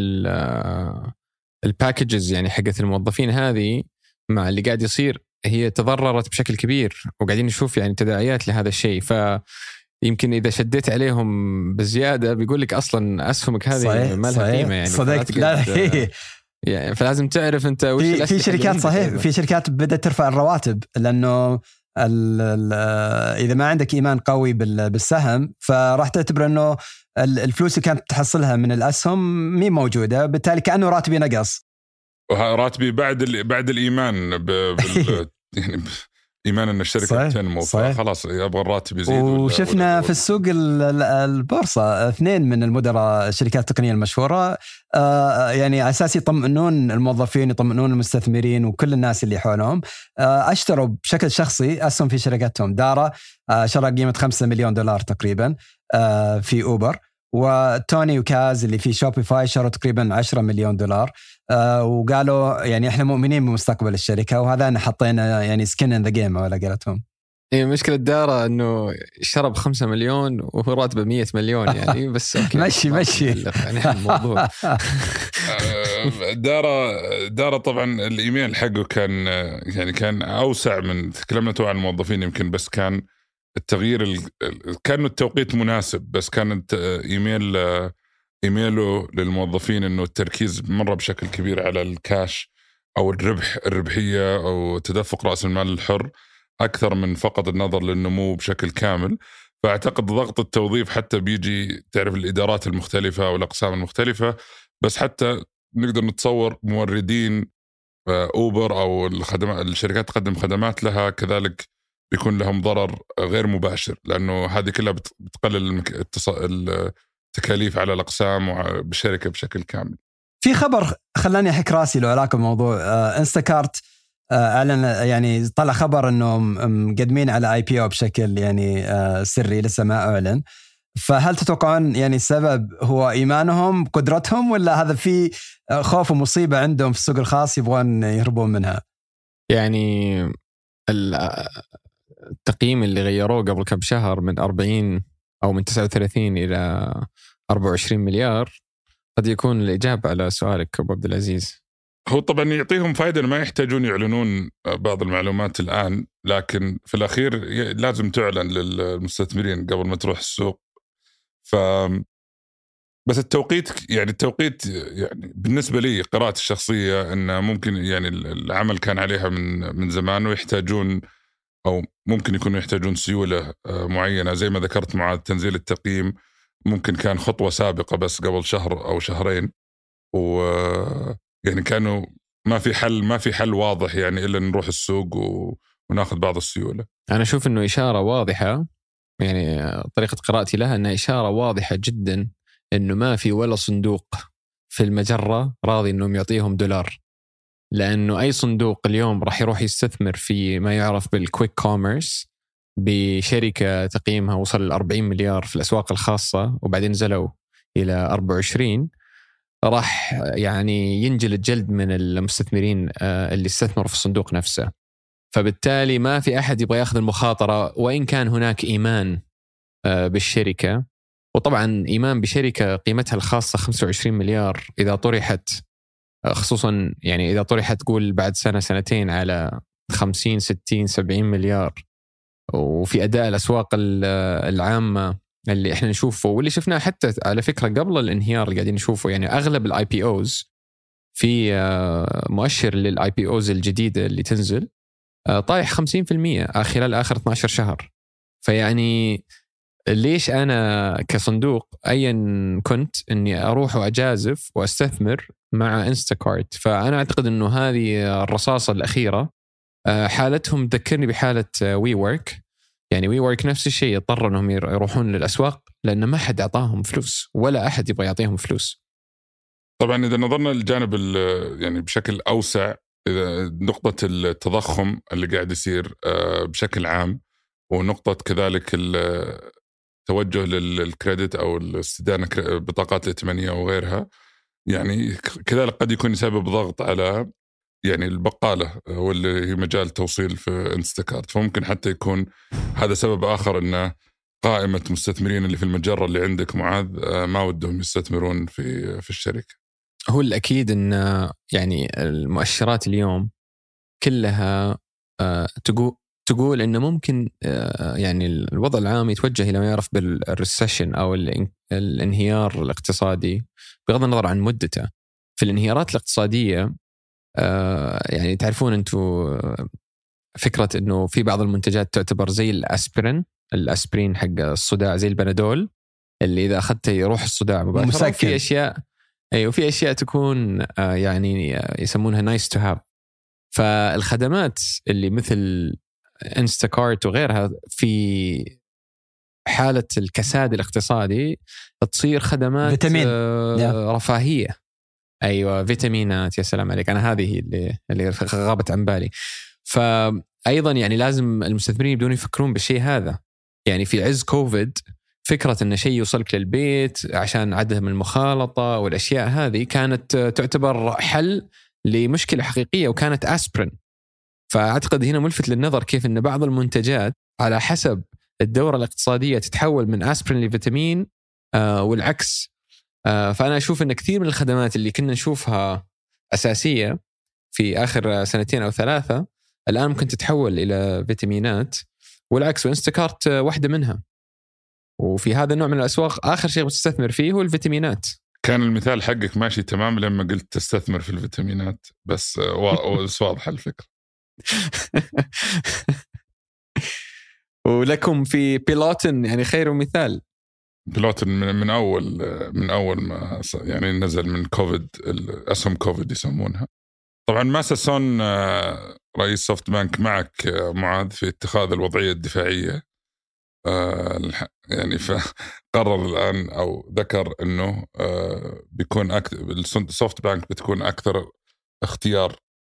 الباكجز يعني حقت الموظفين هذه مع اللي قاعد يصير هي تضررت بشكل كبير، وقاعدين نشوف يعني تداعيات لهذا الشيء. فيمكن إذا شديت عليهم بزيادة بيقول لك أصلا أسهمك هذه ما لها قيمة. يعني صدقت. يعني فلازم تعرف أنت وش في شركات صحيح في شركات بدأت ترفع الرواتب، لأنه إذا ما عندك إيمان قوي بالسهم فراح تعتبر أنه الفلوس اللي كانت تحصلها من الأسهم مي موجودة، بالتالي كأنه راتبي نقص. راتبي بعد الإيمان يعني إيمان أن الشركة تنمو، فخلاص يبغى الراتب يزيد. وشفنا في السوق البورصة 2 من المدراء الشركات التقنية المشهورة يعني على أساس يطمئنون الموظفين، يطمئنون المستثمرين وكل الناس اللي حولهم، اشتروا بشكل شخصي أسهم في شركاتهم. دارا شرى قيمة $5 مليون تقريبا في أوبر، وتوني وكاز اللي في شوبيفاي شروا تقريبا $10 مليون. وقالوا يعني احنا مؤمنين بمستقبل الشركة، وهذا أنا حطينا يعني سكين ان ذا جيم ولا قالتهم. هي مشكلة دارا انه شرب 5 مليون وهو راتبه 100 مليون يعني، بس مشي يعني الموضوع. دارا طبعا الايميل حقه كان اوسع من تكلمنا عن الموظفين يمكن، بس كان التغيير كان التوقيت مناسب، بس كان ايميله للموظفين انه التركيز مره بشكل كبير على الكاش او الربحيه او تدفق راس المال الحر اكثر من فقط النظر للنمو بشكل كامل. فاعتقد ضغط التوظيف حتى بيجي تعرف الادارات المختلفه والاقسام المختلفه، بس حتى نقدر نتصور موردين اوبر او الشركات تقدم خدمات لها كذلك بيكون لهم ضرر غير مباشر، لانه هذه كلها بتقلل التكاليف على الاقسام وبالشركه بشكل كامل. في خبر خلاني احك راسي له علاقه بموضوع انستكارت. اعلن يعني طلع خبر انه مقدمين على IPO بشكل يعني سري لسه ما اعلن. فهل تتوقعون يعني السبب هو ايمانهم بقدرتهم، ولا هذا في خوف ومصيبه عندهم في السوق الخاص يبغون يهربون منها؟ يعني التقييم اللي غيروه قبل كم شهر من 40 أو من 39 إلى 24 مليار قد يكون الإجابة على سؤالك أبو عبد العزيز. هو طبعا يعطيهم فائدة، ما يحتاجون يعلنون بعض المعلومات الآن، لكن في الأخير لازم تعلن للمستثمرين قبل ما تروح السوق. بس التوقيت يعني بالنسبة لي قراءة الشخصية أن ممكن يعني العمل كان عليها من زمان ويحتاجون أو ممكن يكونوا يحتاجون سيولة معينة زي ما ذكرت مع تنزيل التقييم. ممكن كان خطوة سابقة بس قبل شهر أو شهرين، ويعني كانوا ما في حل واضح يعني إلا نروح السوق وناخذ بعض السيولة. أنا أشوف إنه إشارة واضحة، يعني طريقة قراءتي لها أنها إشارة واضحة جدا إنه ما في ولا صندوق في المجرة راضي إنهم يعطيهم $، لأنه أي صندوق اليوم راح يروح يستثمر في ما يعرف بالكويك كوميرس بشركة تقييمها وصل 40 مليار في الأسواق الخاصة وبعدين نزلوا إلى 24، راح يعني ينجلد جلد من المستثمرين اللي استثمروا في الصندوق نفسه. فبالتالي ما في أحد يبغى يأخذ المخاطرة، وإن كان هناك إيمان بالشركة، وطبعا إيمان بشركة قيمتها الخاصة 25 مليار إذا طرحت، خصوصا يعني إذا طرحت تقول بعد سنة سنتين على 50 60 70 مليار، وفي أداء الأسواق العامة اللي إحنا نشوفه واللي شفناه حتى على فكرة قبل الانهيار اللي قاعدين نشوفه، يعني أغلب الIPOs في مؤشر للIPOs الجديدة اللي تنزل طايح 50% خلال آخر 12 شهر. فيعني ليش أنا كصندوق أيا كنت أني أروح وأجازف وأستثمر مع إنستكارت؟ فأنا أعتقد أنه هذه الرصاصة الأخيرة. حالتهم تذكرني بحالة وي وورك، يعني وي وورك نفس الشيء، يضطروا أنهم يروحون للأسواق لأن ما حد أعطاهم فلوس ولا أحد يبغى يعطيهم فلوس. طبعا إذا نظرنا للجانب يعني بشكل أوسع، إذا نقطة التضخم اللي قاعد يصير بشكل عام، ونقطة كذلك التوجه للكريدت أو الاستدانة بطاقات الائتمانية وغيرها، يعني كذلك قد يكون يسبب ضغط على يعني البقالة واللي هي مجال توصيل في انستكارت. فممكن حتى يكون هذا سبب آخر أن قائمة مستثمرين اللي في المجرة اللي عندك معاذ ما ودهم يستثمرون في الشركة. هو الأكيد أن يعني المؤشرات اليوم كلها تقول أنه ممكن يعني الوضع العام يتوجه إلى ما يعرف بالريسيشن أو الانهيار الاقتصادي بغض النظر عن مدته. في الانهيارات الاقتصادية يعني تعرفون أنتوا فكرة أنه في بعض المنتجات تعتبر زي الأسبرين حق الصداع زي البنادول، اللي إذا أخذته يروح الصداع مباشرة. في أشياء وفي أشياء تكون يعني يسمونها nice to have. فالخدمات اللي مثل انستاكارت وغيرها في حالة الكساد الاقتصادي تصير خدمات فيتامين. رفاهية. أيوة فيتامينات، يا سلام عليك، أنا هذه اللي غابت عن بالي. فأيضا يعني لازم المستثمرين يبدون يفكرون بالشيء هذا. يعني في عز كوفيد فكرة أن شيء يوصلك للبيت عشان عدم المخالطة والأشياء هذه كانت تعتبر حل لمشكلة حقيقية، وكانت أسبرين. فأعتقد هنا ملفت للنظر كيف أن بعض المنتجات على حسب الدورة الاقتصادية تتحول من أسبرين لفيتامين والعكس. فأنا أشوف أن كثير من الخدمات اللي كنا نشوفها أساسية في آخر 2 أو 3 الآن ممكن تتحول إلى فيتامينات والعكس. وإنستاكارت واحدة منها. وفي هذا النوع من الأسواق آخر شيء بتستثمر فيه هو الفيتامينات. كان المثال حقك ماشي تمام لما قلت تستثمر في الفيتامينات، بس واضح الفكرة. ولكم في بيلوتن يعني خير مثال. بيلوتن من أول ما يعني نزل من كوفيد، الأسهم كوفيد يسمونها. طبعا ماسا سون رئيس سوفت بانك معك معاذ في اتخاذ الوضعية الدفاعية، يعني فقرر الآن أو ذكر أنه بيكون السوفت بانك بتكون أكثر اختيار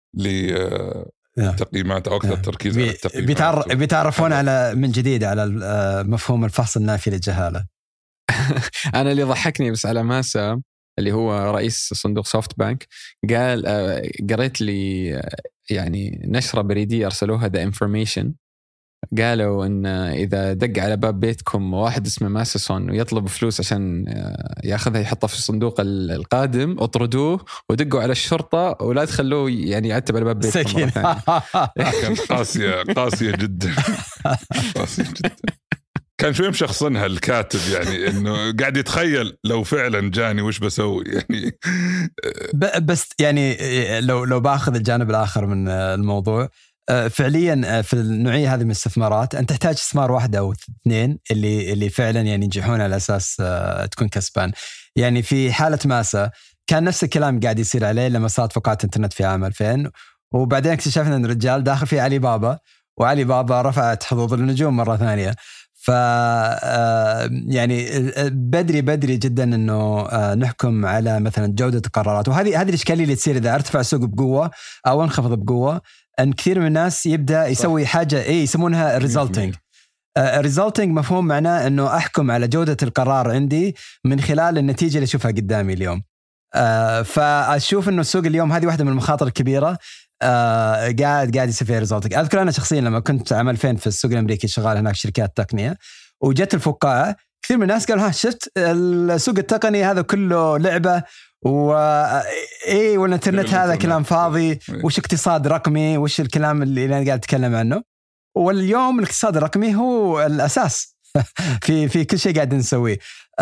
لتقييمات أو أكثر تركيز على التقييمات. بيتعرفون على من جديد على مفهوم الفحص النافي للجهالة. أنا اللي ضحكني بس على ماسا اللي هو رئيس صندوق سوفت بانك قال قريت لي يعني نشرة بريدية أرسلوها The Information، قالوا إن إذا دق على باب بيتكم واحد اسمه ماسسون ويطلب فلوس عشان يأخذها يحطها في الصندوق القادم، اطردوه ودقوا على الشرطة ولا تخلوه يعني يعتب على باب بيتكم مرة ثانية. كان قاسية جدا. قاسية جدا. كان شوي مشخصنها الكاتب، يعني إنه قاعد يتخيل لو فعلا جاني وش بسوي يعني. بس يعني لو باخذ الجانب الآخر من الموضوع، فعليا في النوعية هذه من الاستثمارات أنت تحتاج استثمار 1 أو 2 اللي فعلا يعني ينجحون على أساس تكون كسبان. يعني في حالة ماسا كان نفس الكلام قاعد يصير عليه لما صارت فقاعة انترنت في عام 2000، وبعدين اكتشفنا أن الرجال داخل في علي بابا، وعلي بابا رفعت حظوظ النجوم مرة ثانية. يعني بدري جدا انه نحكم على مثلا جودة القرارات. وهذه الاشكالية اللي تصير اذا ارتفع السوق بقوة او انخفض بقوة، ان كثير من الناس يبدا يسوي حاجة يسمونها ريزلتنج. ريزلتنج مفهوم معناه انه احكم على جودة القرار عندي من خلال النتيجة اللي اشوفها قدامي اليوم. فاشوف انه السوق اليوم هذه واحدة من المخاطر الكبيرة قاعد يصير فيها ريزلتنج. اذكر انا شخصيا لما كنت عام 2000 في السوق الامريكي شغال هناك شركات تقنيه، وجت الفقاعه كثير من الناس قالوا ها شفت السوق التقني هذا كله لعبه والانترنت هذا كلام فاضي، وش اقتصاد رقمي، وش الكلام اللي انا قاعد اتكلم عنه. واليوم الاقتصاد الرقمي هو الاساس في كل شيء قاعد نسويه.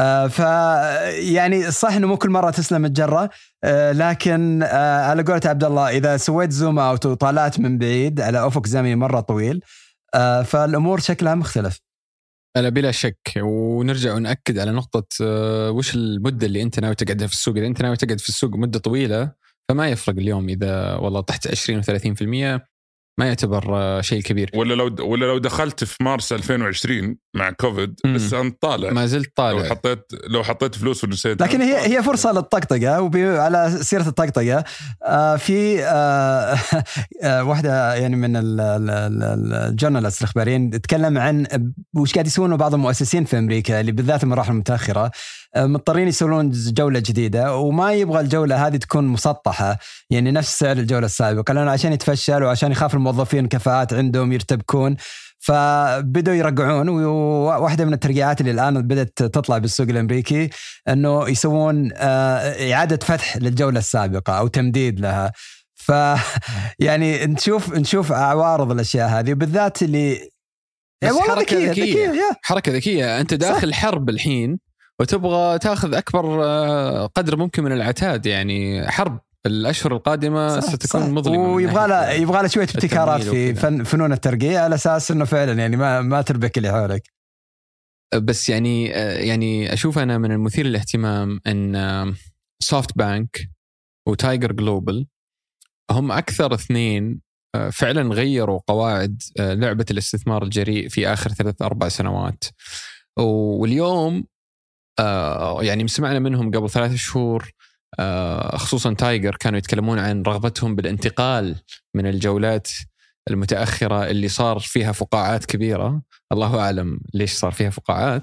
يعني صح انه مو كل مره تسلم الجره، لكن على قولة عبد الله اذا سويت زوم اوت وطالعت من بعيد على افق زمني مره طويل فالامور شكلها مختلف. لا بلا شك. ونرجع ونأكد على نقطة وش المدة اللي أنت ناوي تقعدها في السوق. إذا أنت ناوي تقعد في السوق مدة طويلة فما يفرق اليوم إذا والله تحت 20 و30% ما يعتبر شيء كبير. ولا لو دخلت في مارس 2020 مع كوفيد بس أنت طالع، ما زلت طالع. لو حطيت فلوس ونسيت. لكن هي فرصة للطقطقة. وعلى سيرة الطقطقة في واحدة يعني من الجورنالست الإخباريين تتكلم عن وش قاعد يسوونه بعض المؤسسين في أمريكا اللي بالذات المراحل المتأخرة مضطرين يسوون جولة جديدة، وما يبغى الجولة هذه تكون مسطحة يعني نفس سعر الجولة السابقة، لأنه عشان يتفشل وعشان يخاف الموظفين كفاءات عندهم يرتبكون، فبدوا يرجعون. وواحدة من الترقيعات اللي الآن بدأت تطلع بالسوق الأمريكي أنه يسوون إعادة فتح للجولة السابقة أو تمديد لها. يعني نشوف عوارض الأشياء هذه بالذات اللي والله ذكية. حركة ذكية. أنت داخل حرب الحين وتبغى تأخذ أكبر قدر ممكن من العتاد. يعني حرب الأشهر القادمة ستكون مظلمة، ويبغى له شوية ابتكارات في فنون الترقية على أساس أنه فعلا يعني ما تربك اللي حولك. بس يعني أشوف أنا من المثير للاهتمام أن سوفت بانك وتايجر جلوبال هم أكثر اثنين فعلا غيروا قواعد لعبة الاستثمار الجريء في آخر 3-4 سنوات. واليوم يعني سمعنا منهم قبل 3 شهور خصوصا تايجر كانوا يتكلمون عن رغبتهم بالانتقال من الجولات المتأخرة اللي صار فيها فقاعات كبيرة، الله أعلم ليش صار فيها فقاعات،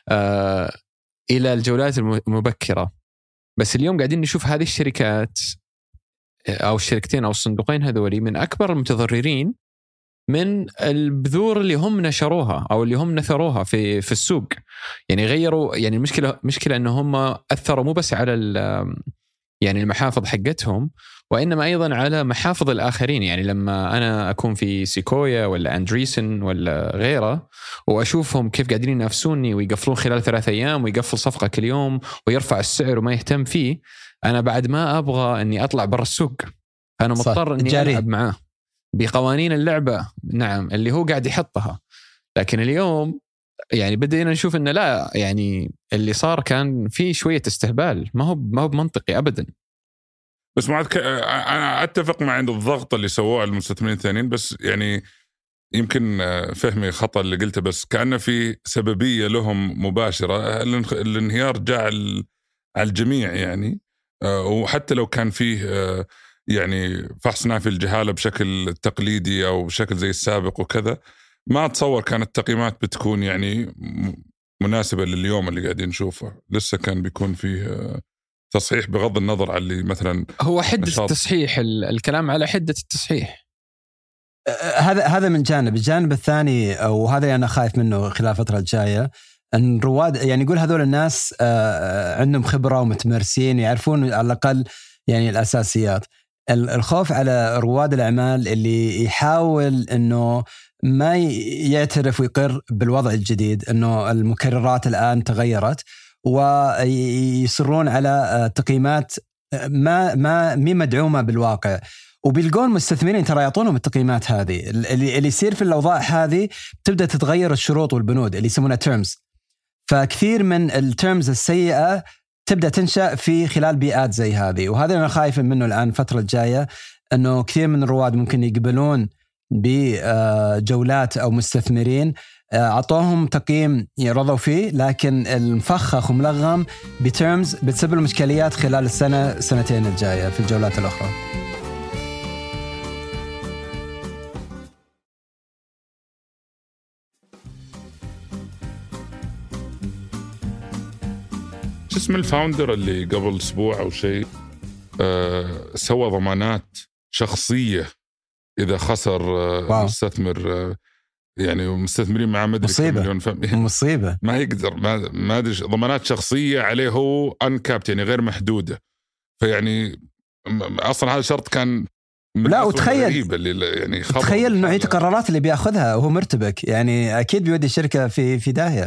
إلى الجولات المبكرة. بس اليوم قاعدين نشوف هذه الشركات أو الشركتين أو الصندوقين هذولي من أكبر المتضررين من البذور اللي هم نشروها أو اللي هم نثروها في السوق. يعني غيروا، يعني المشكلة أنه هم أثروا مو بس على يعني المحافظ حقتهم وإنما أيضا على محافظ الآخرين. يعني لما أنا أكون في سيكويا ولا أندريسن ولا غيره وأشوفهم كيف قاعدين ينافسوني ويقفلون خلال 3 أيام ويقفل صفقة كل يوم ويرفع السعر وما يهتم فيه، أنا بعد ما أبغى أني أطلع برا السوق، أنا مضطر أني ألعب معاه بقوانين اللعبة نعم اللي هو قاعد يحطها. لكن اليوم يعني بدينا نشوف إنه لا، يعني اللي صار كان فيه شوية استهبال، ما هو بمنطقي أبدا. بس أنا أتفق مع عند الضغط اللي سووه المستثمرين الثانيين، بس يعني يمكن فهمي خطأ اللي قلته، بس كأنه في سببية لهم مباشرة. الانهيار جاء على الجميع يعني، وحتى لو كان فيه يعني فحص نافي الجهالة بشكل تقليدي أو بشكل زي السابق وكذا، ما أتصور كانت التقييمات بتكون يعني مناسبة لليوم اللي قاعدين نشوفه. لسه كان بيكون فيه تصحيح بغض النظر عن اللي مثلا هو حدة التصحيح، الكلام على حدة التصحيح. هذا من جانب. الجانب الثاني وهذا اللي أنا خايف منه خلال الفترة الجاية، أن رواد يعني يقول هذول الناس عندهم خبرة ومتمرسين يعرفون على الأقل يعني الأساسيات. الخوف على رواد الأعمال اللي يحاول أنه ما يعترف ويقر بالوضع الجديد، أنه المكررات الآن تغيرت ويصرون على تقييمات ما مدعومة بالواقع. وبيلقون مستثمرين ترى يعطونهم التقييمات هذه. اللي يصير في الأوضاع هذه تبدأ تتغير الشروط والبنود اللي يسمونها terms، فكثير من التيرمز السيئة تبدأ تنشأ في خلال بيئات زي هذه. وهذا أنا خايف منه الآن الفترة الجاية، أنه كثير من الرواد ممكن يقبلون بجولات أو مستثمرين عطوهم تقييم رضوا فيه، لكن المفخخ وملغم بتيرمز بتسبب المشكلات خلال السنة سنتين الجاية في الجولات الأخرى. اسم الفاوندر اللي قبل أسبوع أو شيء سوى ضمانات شخصية إذا خسر مستثمر، يعني مستثمرين معاه مدري مليون مصيبة ما يقدر، ما أدري، ضمانات شخصية عليه هو أنكابت يعني غير محدودة. فيعني أصلا هذا شرط كان لا، وتخيل يعني تخيل نوعية القرارات اللي بياخذها وهو مرتبك، يعني أكيد بيودي الشركة في داهية.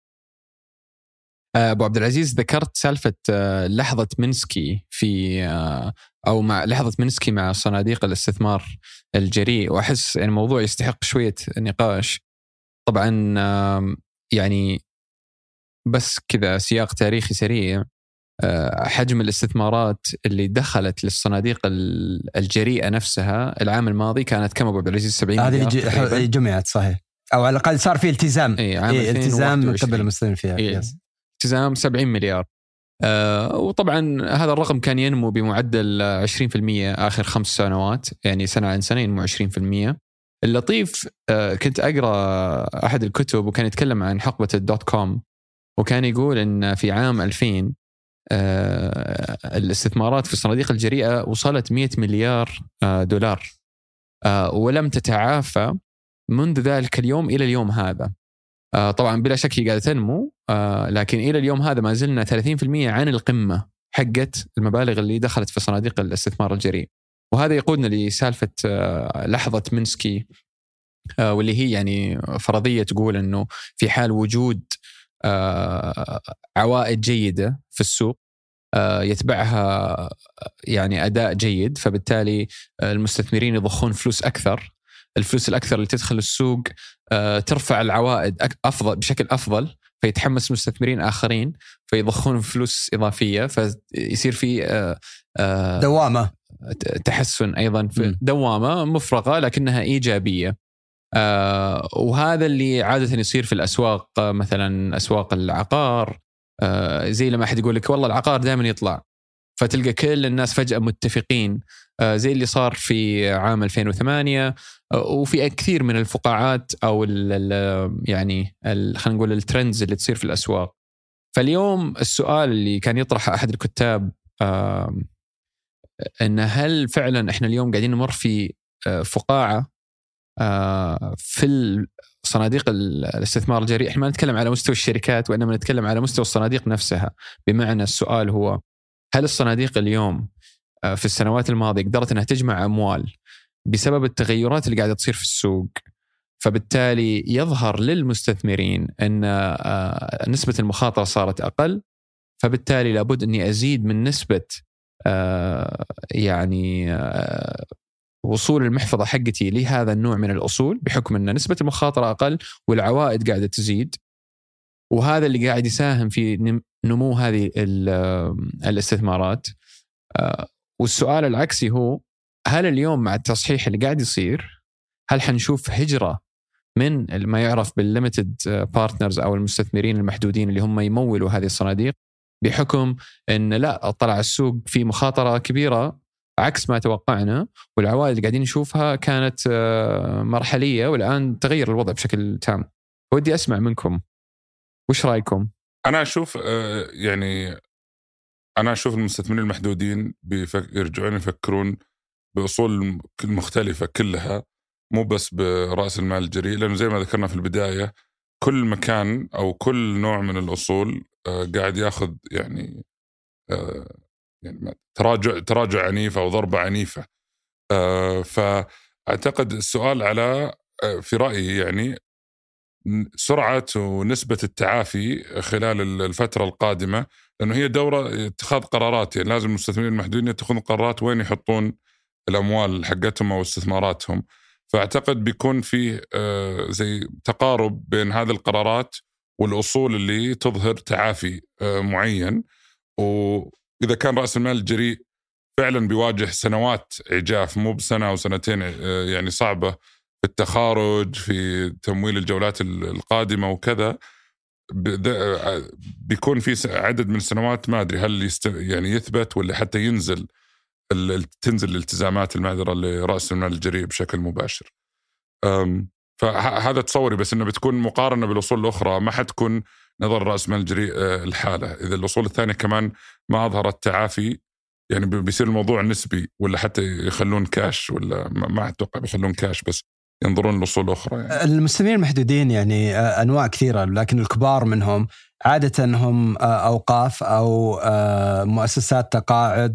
أبو عبد العزيز ذكرت سالفة لحظة مينسكي في أو مع لحظة مينسكي مع صناديق الاستثمار الجريء، وأحس يعني الموضوع يستحق شوية نقاش. طبعا يعني بس كذا سياق تاريخي سريع، حجم الاستثمارات اللي دخلت للصناديق الجريئة نفسها العام الماضي كانت كم أبو عبد العزيز؟ 70 مليار. هذه جمعت صحيح، أو على الأقل صار فيه التزام. التزام من قبل المسلمين فيها. التزام 70 مليار. وطبعا هذا الرقم كان ينمو بمعدل 20% آخر 5 سنوات، يعني سنة عن سنة ينمو 20%. اللطيف كنت أقرأ أحد الكتب وكان يتكلم عن حقبة .com، وكان يقول إن في عام 2000 الاستثمارات في الصناديق الجريئة وصلت 100 مليار دولار، ولم تتعافى منذ ذلك اليوم إلى اليوم هذا. طبعا بلا شك هي قاعدة تنمو، لكن إلى اليوم هذا ما زلنا 30% عن القمة حقت المبالغ اللي دخلت في صناديق الاستثمار الجريء. وهذا يقودنا لسالفة لحظة مينسكي، واللي هي يعني فرضية تقول أنه في حال وجود عوائد جيدة في السوق يتبعها يعني أداء جيد، فبالتالي المستثمرين يضخون فلوس أكثر. الفلوس الأكثر اللي تدخل السوق ترفع العوائد أفضل بشكل أفضل، فيتحمس مستثمرين آخرين فيضخون فلوس إضافية، فيصير في دوامة تحسن أيضا في دوامة مفرغة لكنها إيجابية. وهذا اللي عادة يصير في الأسواق، مثلا أسواق العقار، زي لما أحد يقول لك والله العقار دائما يطلع، فتلقى كل الناس فجأة متفقين، زي اللي صار في عام 2008 وفي كثير من الفقاعات أو يعني خلينا نقول الترندز اللي تصير في الأسواق. فاليوم السؤال اللي كان يطرح أحد الكتاب إن هل فعلا إحنا اليوم قاعدين نمر في فقاعة في صناديق الاستثمار الجريء؟ إحنا ما نتكلم على مستوى الشركات وإنما نتكلم على مستوى الصناديق نفسها. بمعنى السؤال هو هل الصناديق اليوم في السنوات الماضية قدرت أنها تجمع أموال بسبب التغيرات اللي قاعدة تصير في السوق، فبالتالي يظهر للمستثمرين أن نسبة المخاطرة صارت أقل، فبالتالي لابد أني أزيد من نسبة يعني وصول المحفظة حقتي لهذا النوع من الأصول بحكم أن نسبة المخاطرة أقل والعوائد قاعدة تزيد. وهذا اللي قاعد يساهم في نمو هذه الاستثمارات. والسؤال العكسي هو هل اليوم مع التصحيح اللي قاعد يصير هل حنشوف هجرة من ما يعرف بالليميتد بارتنرز أو المستثمرين المحدودين اللي هم يمولوا هذه الصناديق بحكم أن لا طلع السوق في مخاطرة كبيرة عكس ما توقعنا، والعوائد اللي قاعدين نشوفها كانت مرحلية والآن تغير الوضع بشكل تام. ودي أسمع منكم وش رأيكم؟ أنا أشوف أنا أشوف المستثمرين المحدودين يرجعون يفكرون بأصول مختلفة كلها، مو بس برأس المال الجريء، لأنه زي ما ذكرنا في البداية كل مكان أو كل نوع من الأصول قاعد يأخذ يعني تراجع عنيف أو ضربة عنيفة. فأعتقد السؤال على في رأيي يعني سرعة ونسبة التعافي خلال الفترة القادمة، لأنه هي دورة اتخاذ قرارات. يعني لازم المستثمرين المحدودين يتخذون قرارات وين يحطون الأموال حقتهم أو استثماراتهم. فأعتقد بيكون فيه زي تقارب بين هذه القرارات والأصول اللي تظهر تعافي معين. وإذا كان رأس المال الجريء فعلا بيواجه سنوات عجاف، مو بسنة أو سنتين يعني صعبة في التخارج في تمويل الجولات القادمة وكذا، بيكون في عدد من السنوات ما أدري هل يعني يثبت ولا حتى تنزل الالتزامات المعذرة لرأس المال الجريء بشكل مباشر. فهذا تصوري، بس إنه بتكون مقارنة بالأصول الأخرى، ما حتكون نظر رأس المال الجريء الحالة. إذا الأصول الثانية كمان ما أظهرت تعافي يعني بيصير الموضوع نسبي، ولا حتى يخلون كاش، ولا ما أتوقع بيخلون كاش بس ينظرون للأصول الأخرى. يعني المستثمرين المحدودين يعني أنواع كثيرة، لكن الكبار منهم عادة هم أوقاف أو مؤسسات تقاعد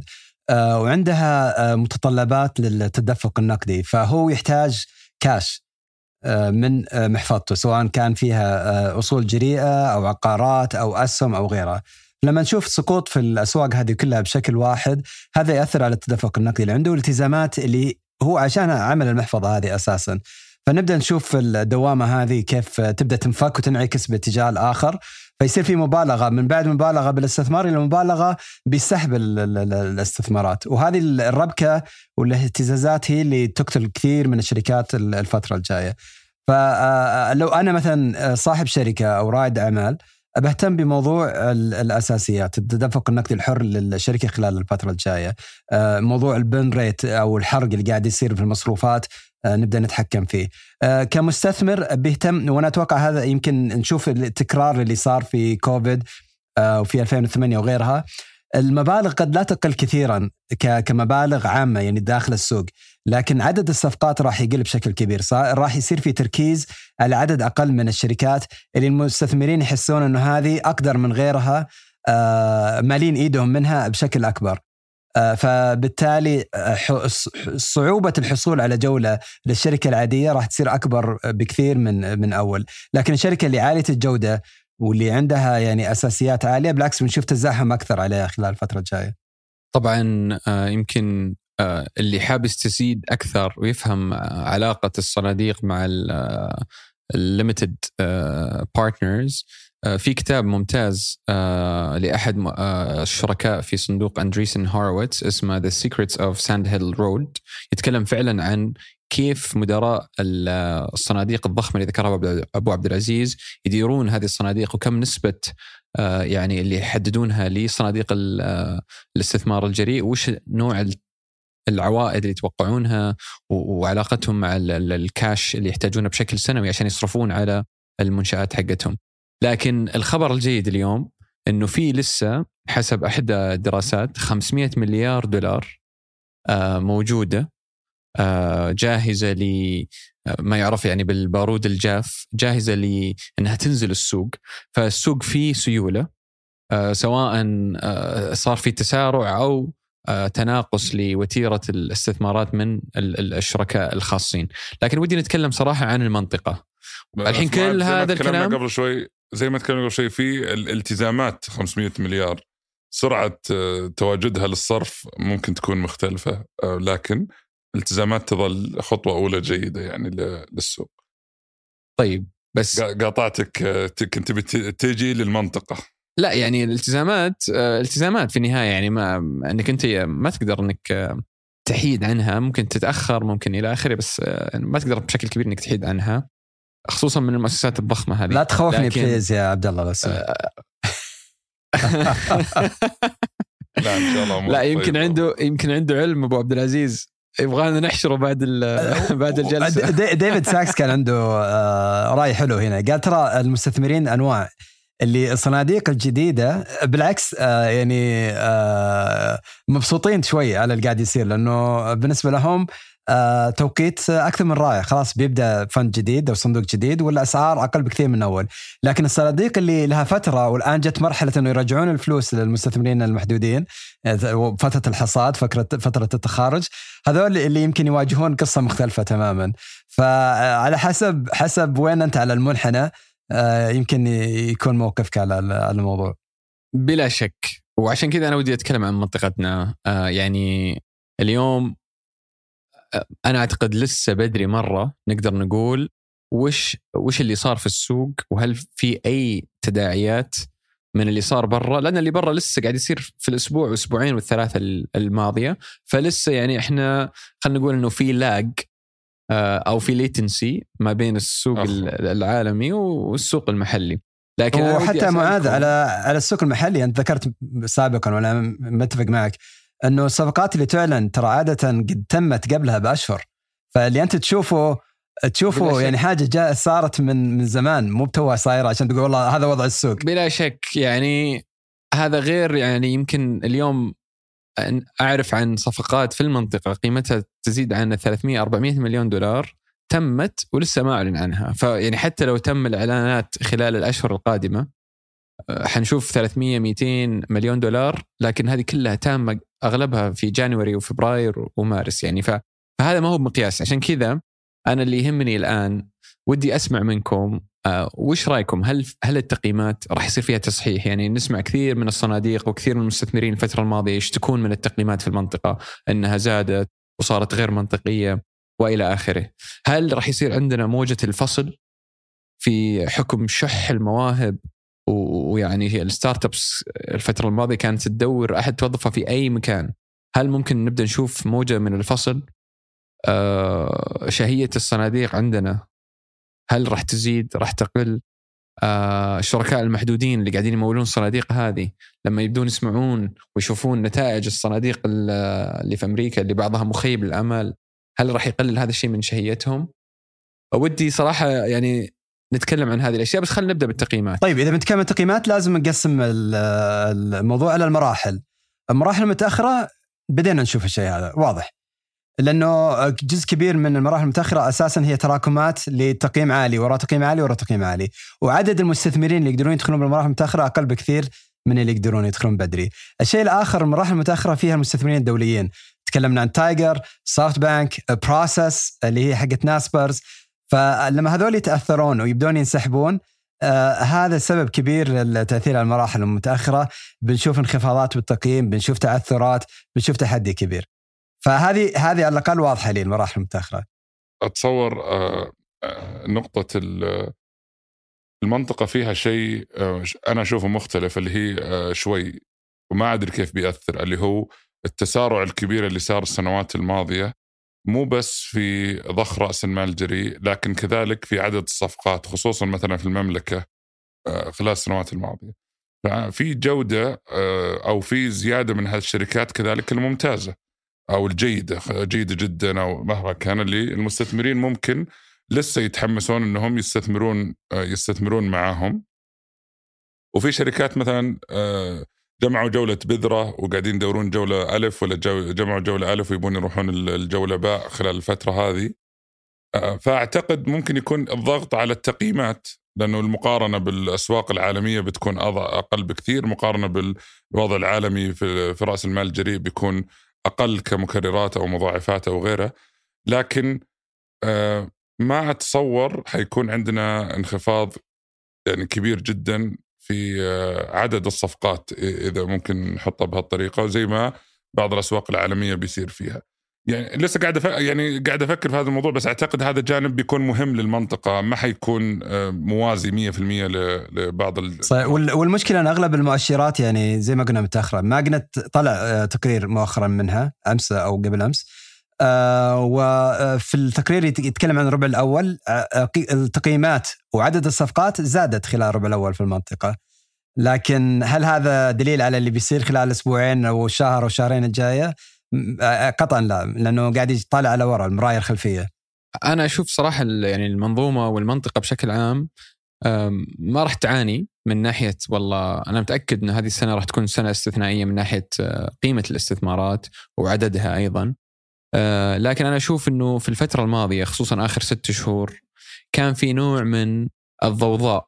وعندها متطلبات للتدفق النقدي، فهو يحتاج كاش من محفظته، سواء كان فيها أصول جريئة أو عقارات أو أسهم أو غيرها. لما نشوف سقوط في الأسواق هذه كلها بشكل واحد، هذا يأثر على التدفق النقدي اللي عنده والالتزامات اللي هو عشان عمل المحفظة هذه أساساً. فنبدأ نشوف الدوامة هذه كيف تبدأ تنفك وتنعكس باتجاه الآخر، فيصير في مبالغة من بعد مبالغة بالاستثمار إلى مبالغة بسحب الاستثمارات. وهذه الربكة والاهتزازات هي اللي تقتل كثير من الشركات الفترة الجاية. فلو أنا مثلا صاحب شركة أو رائد أعمال بهتم بموضوع الأساسيات، التدفق النقدي الحر للشركة خلال الفترة الجاية، موضوع البن ريت أو الحرق اللي قاعد يصير في المصروفات نبدأ نتحكم فيه. كمستثمر بيهتم، وأنا أتوقع هذا يمكن نشوف التكرار اللي صار في كوفيد وفي 2008 وغيرها. المبالغ قد لا تقل كثيرا كمبالغ عامة يعني داخل السوق، لكن عدد الصفقات راح يقل بشكل كبير. راح يصير في تركيز على عدد أقل من الشركات اللي المستثمرين يحسون أنه هذه أقدر من غيرها، مالين إيدهم منها بشكل أكبر. فبالتالي صعوبة الحصول على جولة للشركة العادية راح تصير أكبر بكثير من أول. لكن الشركة اللي عالية الجودة واللي عندها يعني أساسيات عالية بالعكس بنشوف تزاحم أكثر عليها خلال الفترة الجاية. طبعا يمكن اللي حاب يستزيد أكثر ويفهم علاقة الصناديق مع الليميتد بارتنرز، في كتاب ممتاز لأحد الشركاء في صندوق أندريسن هورويتس اسمه The Secrets of Sand Hill Road. يتكلم فعلا عن كيف مدراء الصناديق الضخمة اللي ذكرها أبو عبد العزيز يديرون هذه الصناديق، وكم نسبة يعني اللي يحددونها لصناديق الاستثمار الجريء، وش نوع العوائد اللي يتوقعونها، وعلاقتهم مع الكاش اللي يحتاجونه بشكل سنوي عشان يصرفون على المنشآت حقتهم. لكن الخبر الجيد اليوم أنه في لسه حسب أحد الدراسات 500 مليار دولار موجودة جاهزة ما يعرف يعني بالبارود الجاف، جاهزة لأنها تنزل السوق. فالسوق فيه سيولة، سواء صار في تسارع أو تناقص لوتيرة الاستثمارات من الشركاء الخاصين. لكن ودي نتكلم صراحة عن المنطقة الحين. كل هذا الكلام قبل شوي زي ما تكلمنا قبل شوي في الالتزامات 500 مليار، سرعة تواجدها للصرف ممكن تكون مختلفة، لكن الالتزامات تظل خطوة أولى جيدة يعني للسوق. طيب بس قاطعتك، كنت تيجي للمنطقة. لا يعني الالتزامات في النهاية يعني ما أنك أنت ما تقدر أنك تحيد عنها، ممكن تتأخر ممكن إلى آخره، بس ما تقدر بشكل كبير أنك تحيد عنها، خصوصا من المؤسسات الضخمة هذه. لا تخوفني بليز يا عبد الله بس. لا إن شاء الله. لا يمكن عنده علم أبو عبد العزيز، يبغانا نحشره بعد الجلسة. ديفيد ساكس كان عنده رأي حلو هنا، قال ترى المستثمرين أنواع، اللي الصناديق الجديدة بالعكس يعني مبسوطين شوي على اللي قاعد يصير، لأنه بالنسبة لهم توقيت أكثر من رائع، خلاص بيبدأ فند جديد أو صندوق جديد والأسعار أقل بكثير من أول. لكن الصناديق اللي لها فترة والآن جت مرحلة أنه يرجعون الفلوس للمستثمرين المحدودين، فترة الحصاد فترة التخارج، هذول اللي يمكن يواجهون قصة مختلفة تماما. فعلى حسب وين أنت على المنحنى يمكن يكون موقفك على الموضوع. بلا شك. وعشان كذا أنا ودي أتكلم عن منطقتنا. يعني اليوم أنا أعتقد لسه بدري مرة نقدر نقول وش اللي صار في السوق، وهل في أي تداعيات من اللي صار برا، لأن اللي برا لسه قاعد يصير في الأسبوع والأسبوعين والثلاثة الماضية. فلسه يعني إحنا خلينا نقول إنه في لاج أو في ليتنسي ما بين السوق العالمي والسوق المحلي. لكن وحتى معاذ على السوق المحلي، أنت ذكرت سابقا وأنا متفق معك أنه الصفقات اللي تعلن ترى عادة قد تمت قبلها بأشهر، فاللي أنت تشوفه يعني حاجة صارت من زمان، مو بتوها صايرة عشان تقول والله هذا وضع السوق. بلا شك يعني هذا غير، يعني يمكن اليوم أعرف عن صفقات في المنطقة قيمتها تزيد عن 300-400 مليون دولار تمت ولسه ما أعلن عنها. فيعني حتى لو تم الإعلانات خلال الأشهر القادمة حنشوف 300-200 مليون دولار، لكن هذه كلها تامة أغلبها في جانوري وفبراير ومارس يعني. فهذا ما هو بمقياس. عشان كذا أنا اللي يهمني الآن ودي أسمع منكم وش رأيكم؟ هل التقييمات راح يصير فيها تصحيح؟ يعني نسمع كثير من الصناديق وكثير من المستثمرين الفترة الماضية يشتكون من التقييمات في المنطقة أنها زادت وصارت غير منطقية وإلى آخره. هل راح يصير عندنا موجة الفصل في حكم شح المواهب؟ ويعني الستارت ابس الفترة الماضية كانت تدور أحد توظفها في أي مكان. هل ممكن نبدأ نشوف موجة من الفصل؟ شهية الصناديق عندنا هل راح تزيد راح تقل؟ الشركاء المحدودين اللي قاعدين يمولون الصناديق هذه لما يبدون يسمعون ويشوفون نتائج الصناديق اللي في أمريكا اللي بعضها مخيب للأمال، هل راح يقلل هذا الشيء من شهيتهم؟ ودي صراحة يعني نتكلم عن هذه الأشياء، بس خلينا نبدأ بالتقييمات. طيب إذا بنتكلم التقييمات لازم نقسم الموضوع على المراحل المتأخرة. بدينا نشوف الشيء هذا واضح، لأنه جزء كبير من المراحل المتأخرة أساساً هي تراكمات لتقييم عالي وراء تقييم عالي وراء تقييم عالي، وعدد المستثمرين اللي يقدرون يدخلون بالمراحل المتأخرة أقل بكثير من اللي يقدرون يدخلون بدري. الشيء الآخر المراحل المتأخرة فيها المستثمرين الدوليين، تكلمنا عن تايجر، سوفت بانك، بروسس اللي هي حقت ناسبرز. فلما هذول يتأثرون ويبدون ينسحبون هذا سبب كبير للتأثير على المراحل المتأخرة. بنشوف انخفاضات بالتقييم، بنشوف تعثرات، بنشوف تحدي كبير. فهذه على الأقل واضحة لي المراحل المتأخرة. أتصور نقطة المنطقة فيها شيء أنا أشوفه مختلف، اللي هي شوي وما أدري كيف بيأثر، اللي هو التسارع الكبير اللي صار السنوات الماضية، مو بس في ضخ رأس المال الجريء لكن كذلك في عدد الصفقات، خصوصا مثلا في المملكة خلال السنوات الماضية. ففي جودة أو في زيادة من هذه الشركات كذلك الممتازة أو الجيدة جيدة جدا أو مهما كان، اللي المستثمرين ممكن لسه يتحمسون أنهم يستثمرون معهم. وفي شركات مثلا جمعوا جولة بذرة وقاعدين يدورون جولة ألف، ولا جمعوا جولة ألف ويبون يروحون الجولة باء خلال الفترة هذه. فأعتقد ممكن يكون الضغط على التقييمات، لأنه المقارنة بالأسواق العالمية بتكون أقل بكثير، مقارنة بالوضع العالمي في رأس المال الجريء بيكون أقل كمكررات أو مضاعفات أو غيره. لكن ما أتصور حيكون عندنا انخفاض يعني كبير جدا في عدد الصفقات، إذا ممكن نحطها بهالطريقة زي ما بعض الأسواق العالمية بيصير فيها. يعني لسه قاعد أفكر في هذا الموضوع، بس أعتقد هذا الجانب بيكون مهم للمنطقة، ما حيكون موازي 100% لبعض صحيح. والمشكلة أن أغلب المؤشرات يعني زي ما قلنا متأخرة. ماجنت طلع تقرير مؤخرا منها أمس أو قبل أمس، وفي التقرير يتكلم عن الربع الأول التقييمات وعدد الصفقات زادت خلال الربع الأول في المنطقة. لكن هل هذا دليل على اللي بيصير خلال أسبوعين أو شهر أو شهرين الجاية؟ قطعا لا، لأنه قاعد يطالع على وراء المراية الخلفية. أنا أشوف صراحة يعني المنظومة والمنطقة بشكل عام ما راح تعاني من ناحية، والله أنا متأكد أن هذه السنة راح تكون سنة استثنائية من ناحية قيمة الاستثمارات وعددها أيضا. لكن أنا أشوف أنه في الفترة الماضية خصوصا آخر 6 شهور كان في نوع من الضوضاء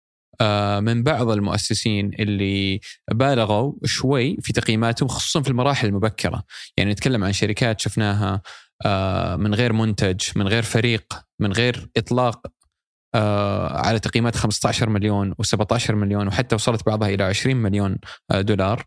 من بعض المؤسسين اللي بالغوا شوي في تقييماتهم، خصوصا في المراحل المبكرة. يعني نتكلم عن شركات شفناها من غير منتج، من غير فريق، من غير إطلاق، على تقييمات 15 مليون و17 مليون، وحتى وصلت بعضها إلى 20 مليون دولار،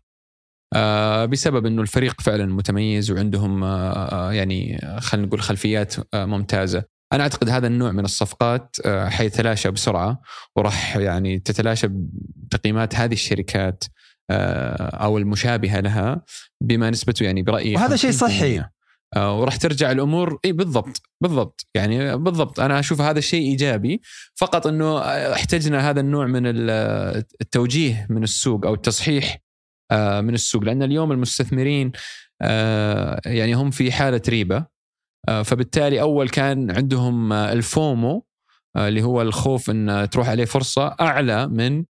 بسبب أنه الفريق فعلا متميز وعندهم يعني خلينا نقول خلفيات ممتازة. أنا أعتقد هذا النوع من الصفقات حيتلاشى بسرعة، وراح يعني تتلاشى تقييمات هذه الشركات أو المشابهة لها بما نسبته يعني برأيي، وهذا شيء صحي، وراح ترجع الأمور بالضبط يعني بالضبط. أنا أشوف هذا الشيء إيجابي، فقط أنه احتاجنا هذا النوع من التوجيه من السوق أو التصحيح من السوق، لأن اليوم المستثمرين يعني هم في حالة ريبة، فبالتالي أول كان عندهم الفومو اللي هو الخوف أن تروح عليه فرصة أعلى من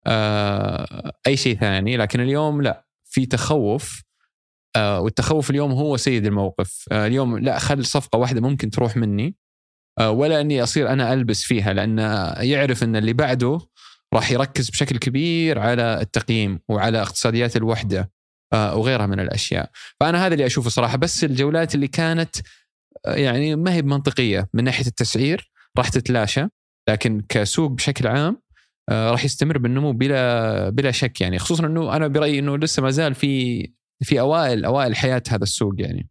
أي شيء ثاني، لكن اليوم لا، في تخوف، والتخوف اليوم هو سيد الموقف. اليوم لا، خل صفقة واحدة ممكن تروح مني ولا أني أصير أنا ألبس فيها، لأن يعرف أن اللي بعده راح يركز بشكل كبير على التقييم وعلى اقتصاديات الوحدة وغيرها من الأشياء. فأنا هذا اللي أشوفه صراحة. بس الجولات اللي كانت يعني ما هي منطقية من ناحية التسعير راح تتلاشى، لكن كسوق بشكل عام راح يستمر بالنمو بلا شك، يعني خصوصا أنه أنا برأيي أنه لسه ما زال في أوائل حياة هذا السوق يعني.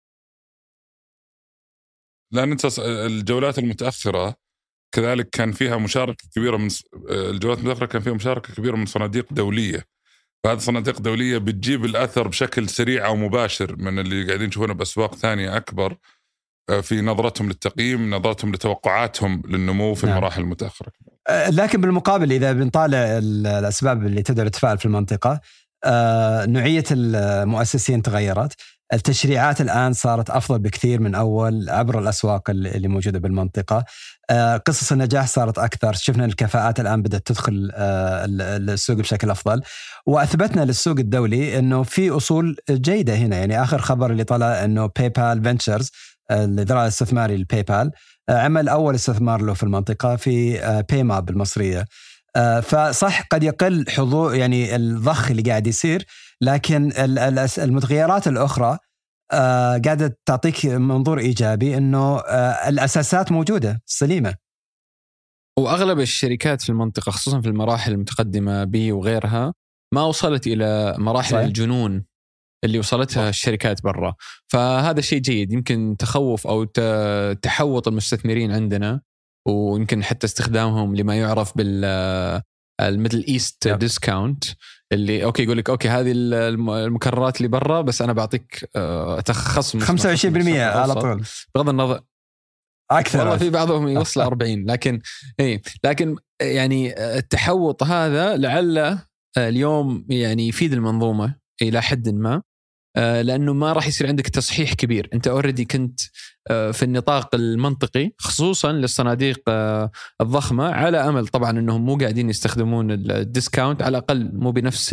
لأن أنت الجولات المتأخرة كذلك كان فيها مشاركة كبيرة من الجولات المتأخرة، كان فيها مشاركة كبيرة من صناديق دولية، فهذه الصناديق الدولية بتجيب الأثر بشكل سريع أو مباشر من اللي قاعدين نشوفونه بأسواق ثانية أكبر في نظرتهم للتقييم، نظرتهم لتوقعاتهم للنمو في المراحل المتأخرة. لكن بالمقابل إذا بنطالع الأسباب اللي تدعو للتفاعل في المنطقة، نوعية المؤسسين تغيرت، التشريعات الآن صارت أفضل بكثير من أول عبر الأسواق اللي موجودة بالمنطقة، قصص النجاح صارت أكثر، شفنا الكفاءات الآن بدأت تدخل السوق بشكل أفضل، وأثبتنا للسوق الدولي أنه في أصول جيدة هنا. يعني آخر خبر اللي طلع أنه بايبال فينتشرز، الإدارة الاستثماري للبايبال، عمل أول استثمار له في المنطقة في بايماب المصرية. فصح قد يقل حضور يعني الضخ اللي قاعد يصير، لكن المتغيرات الأخرى قاعدة تعطيك منظور إيجابي أنه الأساسات موجودة سليمة. وأغلب الشركات في المنطقة خصوصا في المراحل المتقدمة بي وغيرها ما وصلت إلى مراحل صحيح. الجنون اللي وصلتها الشركات برا، فهذا شيء جيد. يمكن تخوف أو تحوط المستثمرين عندنا ويمكن حتى استخدامهم لما يعرف بالميدل إيست ديسكاونت، اللي أوكي يقول لك أوكي هذه المكررات اللي برا بس أنا بعطيك خصم 25% على طول، بغض النظر أكثر والله في بعضهم يوصل 40. لكن يعني التحوط هذا لعل اليوم يعني يفيد المنظومة إلى حد ما، لأنه ما راح يصير عندك تصحيح كبير. أنت أوريدي كنت في النطاق المنطقي خصوصا للصناديق الضخمة، على أمل طبعا أنهم مو قاعدين يستخدمون الديسكاونت، على الأقل مو بنفس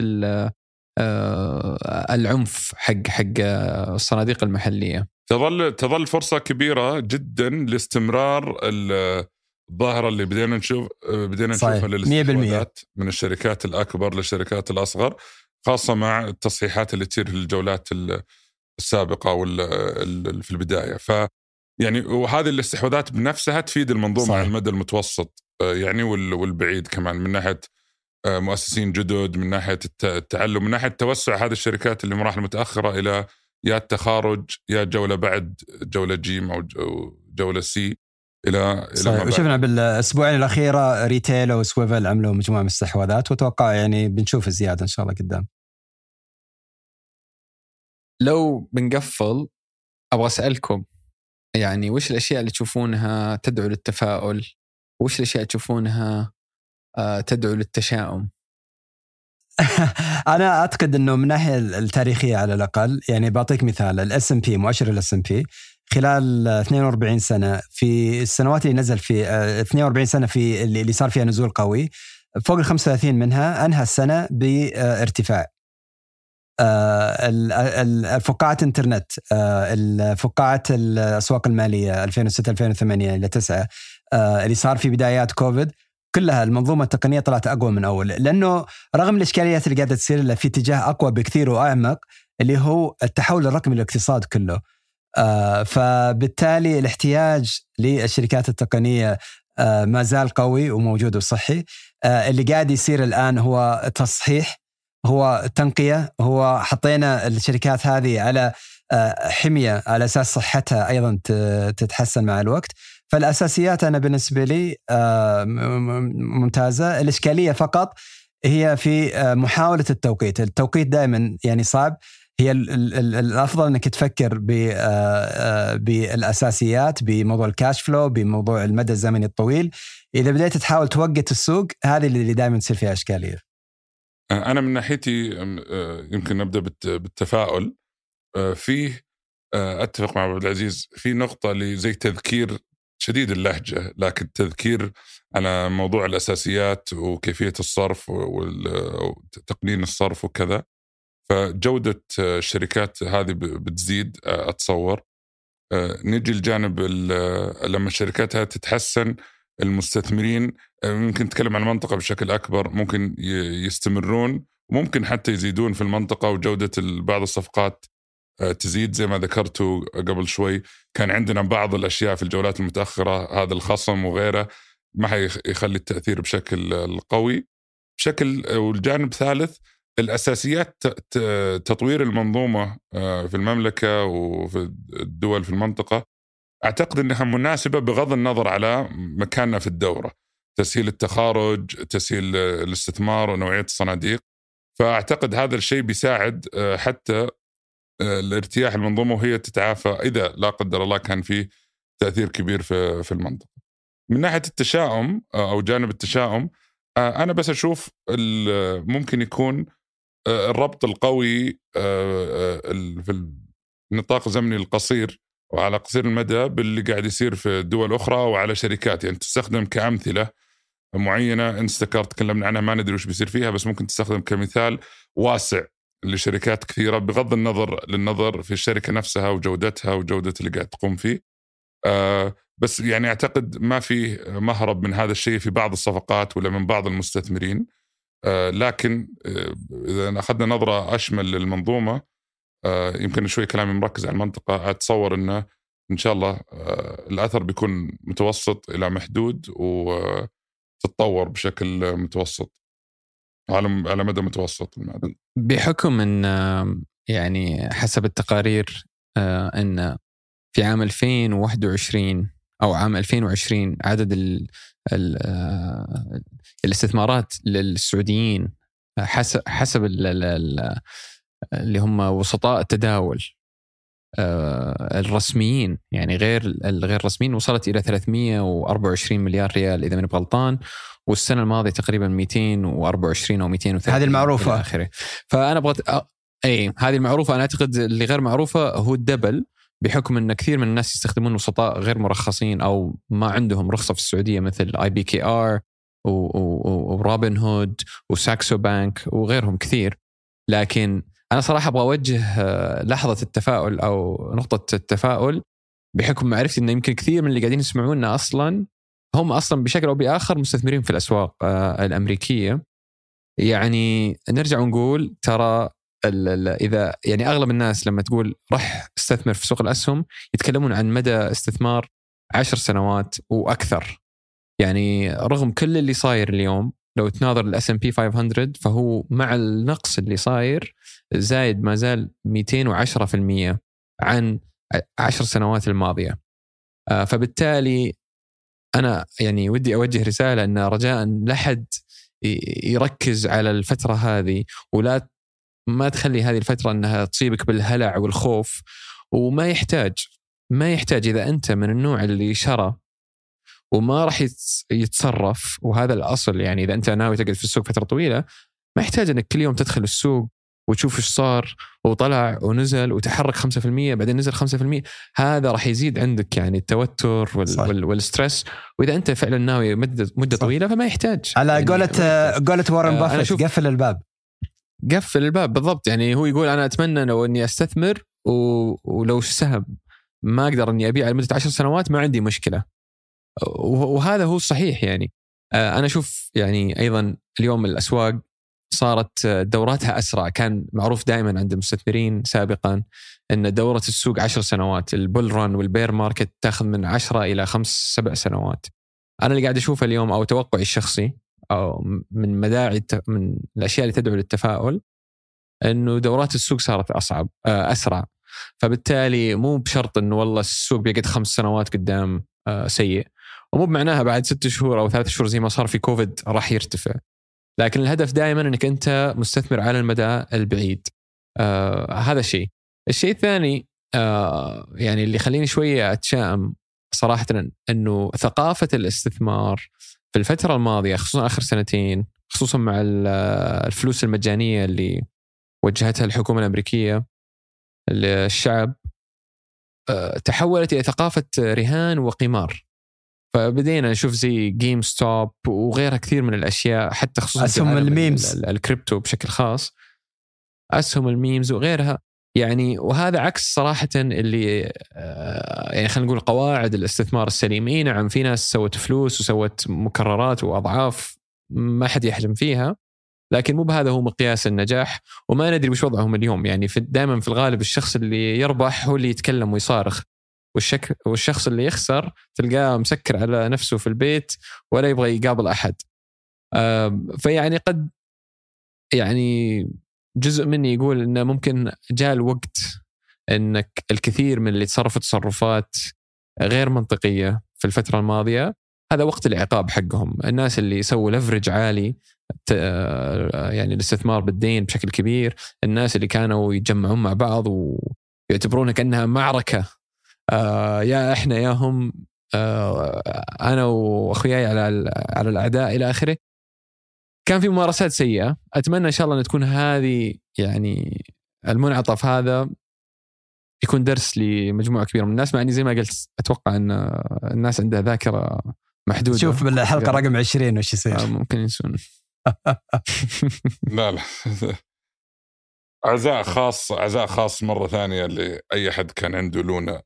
العنف حق الصناديق المحلية. تظل فرصة كبيرة جدا لاستمرار الظاهرة اللي بدينا نشوفها للاستحواذات من الشركات الأكبر للشركات الأصغر، خاصة مع التصحيحات اللي تصير في الجولات السابقة في البداية. يعني وهذه الاستحواذات بنفسها تفيد المنظومة على المدى المتوسط يعني والبعيد كمان، من ناحية مؤسسين جدد، من ناحية التعلم، من ناحية توسع هذه الشركات اللي مراحل متأخرة إلى يا التخارج يا جولة بعد جولة جيم أو جولة سي إلى وشفنا بالأسبوعين الأخيرة ريتيل وسويفل عملوا مجموعة من الاستحواذات، وتوقع يعني بنشوف الزيادة إن شاء الله قدام. لو بنقفل أبغى أسألكم يعني وش الأشياء اللي تشوفونها تدعو للتفاؤل، وش الأشياء تشوفونها تدعو للتشاؤم؟ أنا أعتقد أنه من ناحية التاريخية على الأقل، يعني بعطيك مثال الS&P، مؤشر الS&P خلال 42 سنة، في السنوات اللي نزل في 42 سنة في اللي صار فيها نزول قوي، فوق 35 منها أنهى السنة بارتفاع. الفقاعات انترنت، الفقاعات الأسواق المالية 2006-2008 إلى 9 اللي صار في بدايات كوفيد، كلها المنظومة التقنية طلعت أقوى من أول، لأنه رغم الإشكاليات اللي قاعدة تصير في اتجاه أقوى بكثير وأعمق اللي هو التحول الرقمي للاقتصاد كله. فبالتالي الاحتياج للشركات التقنية ما زال قوي وموجود وصحي. اللي قاعد يصير الآن هو تصحيح، هو تنقية، هو حطينا الشركات هذه على حمية على أساس صحتها أيضا تتحسن مع الوقت. فالأساسيات أنا بالنسبة لي ممتازة. الإشكالية فقط هي في محاولة التوقيت دائما يعني صعب. هي الأفضل أنك تفكر بالأساسيات، بموضوع الكاش فلو، بموضوع المدى الزمني الطويل. إذا بدأت تحاول توقت السوق، هذه اللي دائما تصير فيها إشكالية. أنا من ناحيتي يمكن نبدأ بالتفاؤل. فيه أتفق مع عبد العزيز في نقطة اللي زي تذكير شديد اللهجة، لكن تذكير على موضوع الأساسيات وكيفية الصرف وتقنين الصرف وكذا. فجودة الشركات هذه بتزيد أتصور. نجي الجانب لما الشركات هذه تتحسن، المستثمرين ممكن نتكلم عن المنطقة بشكل أكبر، ممكن يستمرون وممكن حتى يزيدون في المنطقة، وجودة بعض الصفقات تزيد. زي ما ذكرتوا قبل شوي، كان عندنا بعض الأشياء في الجولات المتأخرة، هذا الخصم وغيره ما حيخلي التأثير بشكل قوي والجانب ثالث الأساسيات، تطوير المنظومة في المملكة وفي الدول في المنطقة، أعتقد أنها مناسبة بغض النظر على مكاننا في الدورة. تسهيل التخارج، تسهيل الاستثمار ونوعية الصناديق. فأعتقد هذا الشيء بيساعد حتى الارتياح المنظومة وهي تتعافى إذا لا قدر الله كان فيه تأثير كبير في المنطقة. من ناحية التشاؤم أو جانب التشاؤم، أنا بس أشوف ممكن يكون الربط القوي في النطاق الزمني القصير وعلى قصير المدى باللي قاعد يصير في دول أخرى وعلى شركات. يعني تستخدم كأمثلة معينة. انستكارت تكلمنا عنها، ما ندري وش بيصير فيها، بس ممكن تستخدم كمثال واسع لشركات كثيرة بغض النظر في الشركة نفسها وجودتها وجودة اللي قاعد تقوم فيه. بس يعني أعتقد ما في مهرب من هذا الشيء في بعض الصفقات ولا من بعض المستثمرين. لكن إذا أخذنا نظرة أشمل للمنظومة، يمكن شوي كلامي مركز على المنطقة، أتصور أنه إن شاء الله الأثر بيكون متوسط إلى محدود وتتطور بشكل متوسط على مدى متوسط المدى. بحكم أن يعني حسب التقارير أن في عام 2021 أو عام 2020 عدد الاستثمارات للسعوديين حسب اللي هم وسطاء التداول الرسميين، يعني غير رسميين، وصلت إلى 324 مليار ريال إذا من غلطان، والسنة الماضية تقريبا 224 أو 230. هذه المعروفة. فأنا بغيت هذه المعروفة. أنا أعتقد اللي غير معروفة هو الدبل، بحكم أن كثير من الناس يستخدمون وسطاء غير مرخصين أو ما عندهم رخصة في السعودية، مثل IBKR ورابن هود وساكسو بانك وغيرهم كثير. لكن أنا صراحة أبغى أوجه لحظة التفاؤل أو نقطة التفاؤل، بحكم معرفتي أن يمكن كثير من اللي قاعدين يسمعونا أصلا هم أصلا بشكل أو بآخر مستثمرين في الأسواق الأمريكية. يعني نرجع ونقول ترى إذا يعني أغلب الناس لما تقول رح استثمر في سوق الأسهم يتكلمون عن مدى استثمار 10 سنوات وأكثر. يعني رغم كل اللي صاير اليوم، لو تناظر ال S&P 500 فهو مع النقص اللي صاير زايد ما زال 210% عن 10 سنوات الماضية. فبالتالي أنا يعني ودي أوجه رسالة أن رجاء لا حد يركز على الفترة هذه، ولا ما تخلي هذه الفترة أنها تصيبك بالهلع والخوف. وما يحتاج إذا أنت من النوع اللي شرى وما راح يتصرف، وهذا الأصل. يعني إذا أنت ناوي تقعد في السوق فترة طويلة، ما يحتاج أنك كل يوم تدخل السوق وتشوف إيش صار وطلع ونزل وتحرك 5% بعدين نزل 5%. هذا راح يزيد عندك يعني التوتر والسترس. وإذا أنت فعلا ناوي مدة طويلة فما يحتاج. على يعني قولة وارن بافيت، قفل الباب بالضبط. يعني هو يقول أنا أتمنى لو أني أستثمر ولو السهم ما أقدر أني أبيع لمدة 10 سنوات ما عندي مشكلة. وهذا هو الصحيح. يعني أنا أشوف يعني أيضا اليوم الأسواق صارت دوراتها أسرع. كان معروف دائما عند المستثمرين سابقا أن دورة السوق 10 سنوات، البول ران والبير ماركت تأخذ من 10 إلى 5-7 سنوات. أنا اللي قاعد أشوفه اليوم أو توقعي الشخصي أو من مداعي من الأشياء اللي تدعو للتفاؤل أنه دورات السوق صارت أسرع. فبالتالي مو بشرط أنه والله السوق بيقعد 5 سنوات قدام سيء، ومو بمعناها بعد 6 شهور أو 3 شهور زي ما صار في كوفيد راح يرتفع. لكن الهدف دائما أنك أنت مستثمر على المدى البعيد. هذا شيء. الشيء الثاني يعني اللي خليني شوية أتشائم صراحة، أنه ثقافة الاستثمار في الفترة الماضية خصوصا آخر سنتين، خصوصا مع الفلوس المجانية اللي وجهتها الحكومة الأمريكية للشعب، تحولت إلى ثقافة رهان وقمار. فبدينا نشوف زي جيم ستوب وغيرها كثير من الأشياء، حتى خصوصا أسهم الميمز، الكريبتو بشكل خاص، أسهم الميمز وغيرها. يعني وهذا عكس صراحة اللي يعني خلينا نقول قواعد الاستثمار السليم. نعم في ناس سوت فلوس وسوت مكررات وأضعاف ما حد يحلم فيها، لكن مو بهذا هو مقياس النجاح. وما ندري وش وضعهم اليوم. يعني دائما في الغالب الشخص اللي يربح هو اللي يتكلم ويصارخ، والشخص اللي يخسر تلقاه مسكر على نفسه في البيت ولا يبغى يقابل أحد. فيعني قد يعني جزء مني يقول إنه ممكن جاء الوقت إنك الكثير من اللي تصرفوا تصرفات غير منطقية في الفترة الماضية هذا وقت العقاب حقهم. الناس اللي يسووا لفرج عالي، يعني الاستثمار بالدين بشكل كبير، الناس اللي كانوا يتجمعون مع بعض ويعتبرونها كأنها معركة، يا إحنا يا هم، أنا وأخوياي على الأعداء إلى آخره. كان في ممارسات سيئة. أتمنى إن شاء الله أن تكون هذه يعني المنعطف هذا يكون درس لمجموعة كبيرة من الناس، مع أني زي ما قلت أتوقع أن الناس عندها ذاكرة محدودة. شوف بالحلقة رقم 20 وش يصير ممكن ينسون. لا عزاء خاص مرة ثانية لأي حد كان عنده لونة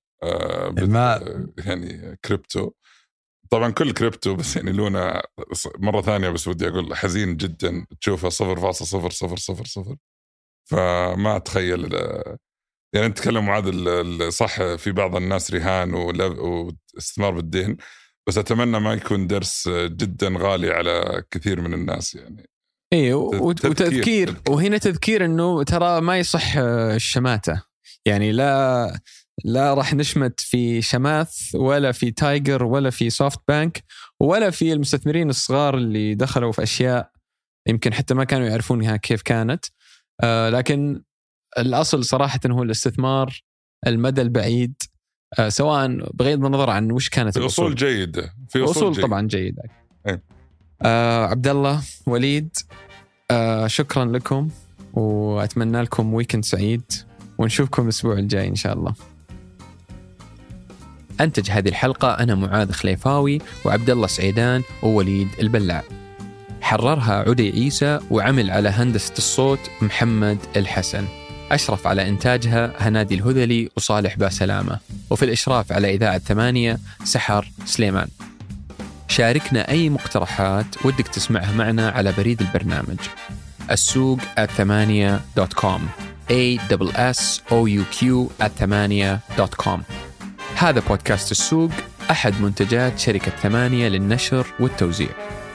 يعني كريبتو. طبعا كل كريبتو، بس يعني لونة مرة ثانية بس ودي أقول حزين جدا تشوفها 0.0000. فما أتخيل يعني نتكلم عاد صح في بعض الناس رهان واستثمار بالدين، بس أتمنى ما يكون درس جدا غالي على كثير من الناس. يعني إيه وتذكير، وهنا تذكير إنه ترى ما يصح الشماتة. يعني لا لا راح نشمت في شماث ولا في تايجر ولا في سوفت بانك ولا في المستثمرين الصغار اللي دخلوا في أشياء يمكن حتى ما كانوا يعرفونها كيف كانت. لكن الأصل صراحة هو الاستثمار المدى البعيد، سواء بغض النظر عن وش كانت الأصول جيدة، في أصول طبعا جيدة. عبد الله، وليد، شكرا لكم وأتمنى لكم ويكند سعيد ونشوفكم الأسبوع الجاي إن شاء الله. أنتج هذه الحلقة أنا معاذ خليفاوي وعبد الله سعيدان ووليد البلاع. حررها عدي عيسى وعمل على هندسة الصوت محمد الحسن. أشرف على إنتاجها هنادي الهذلي وصالح باسلامة، وفي الإشراف على إذاعة 8 سحر سليمان. شاركنا أي مقترحات ودك تسمعها معنا على بريد البرنامج السوق@8.com ASSOUQ@8.com. هذا بودكاست السوق، أحد منتجات شركة 8 للنشر والتوزيع.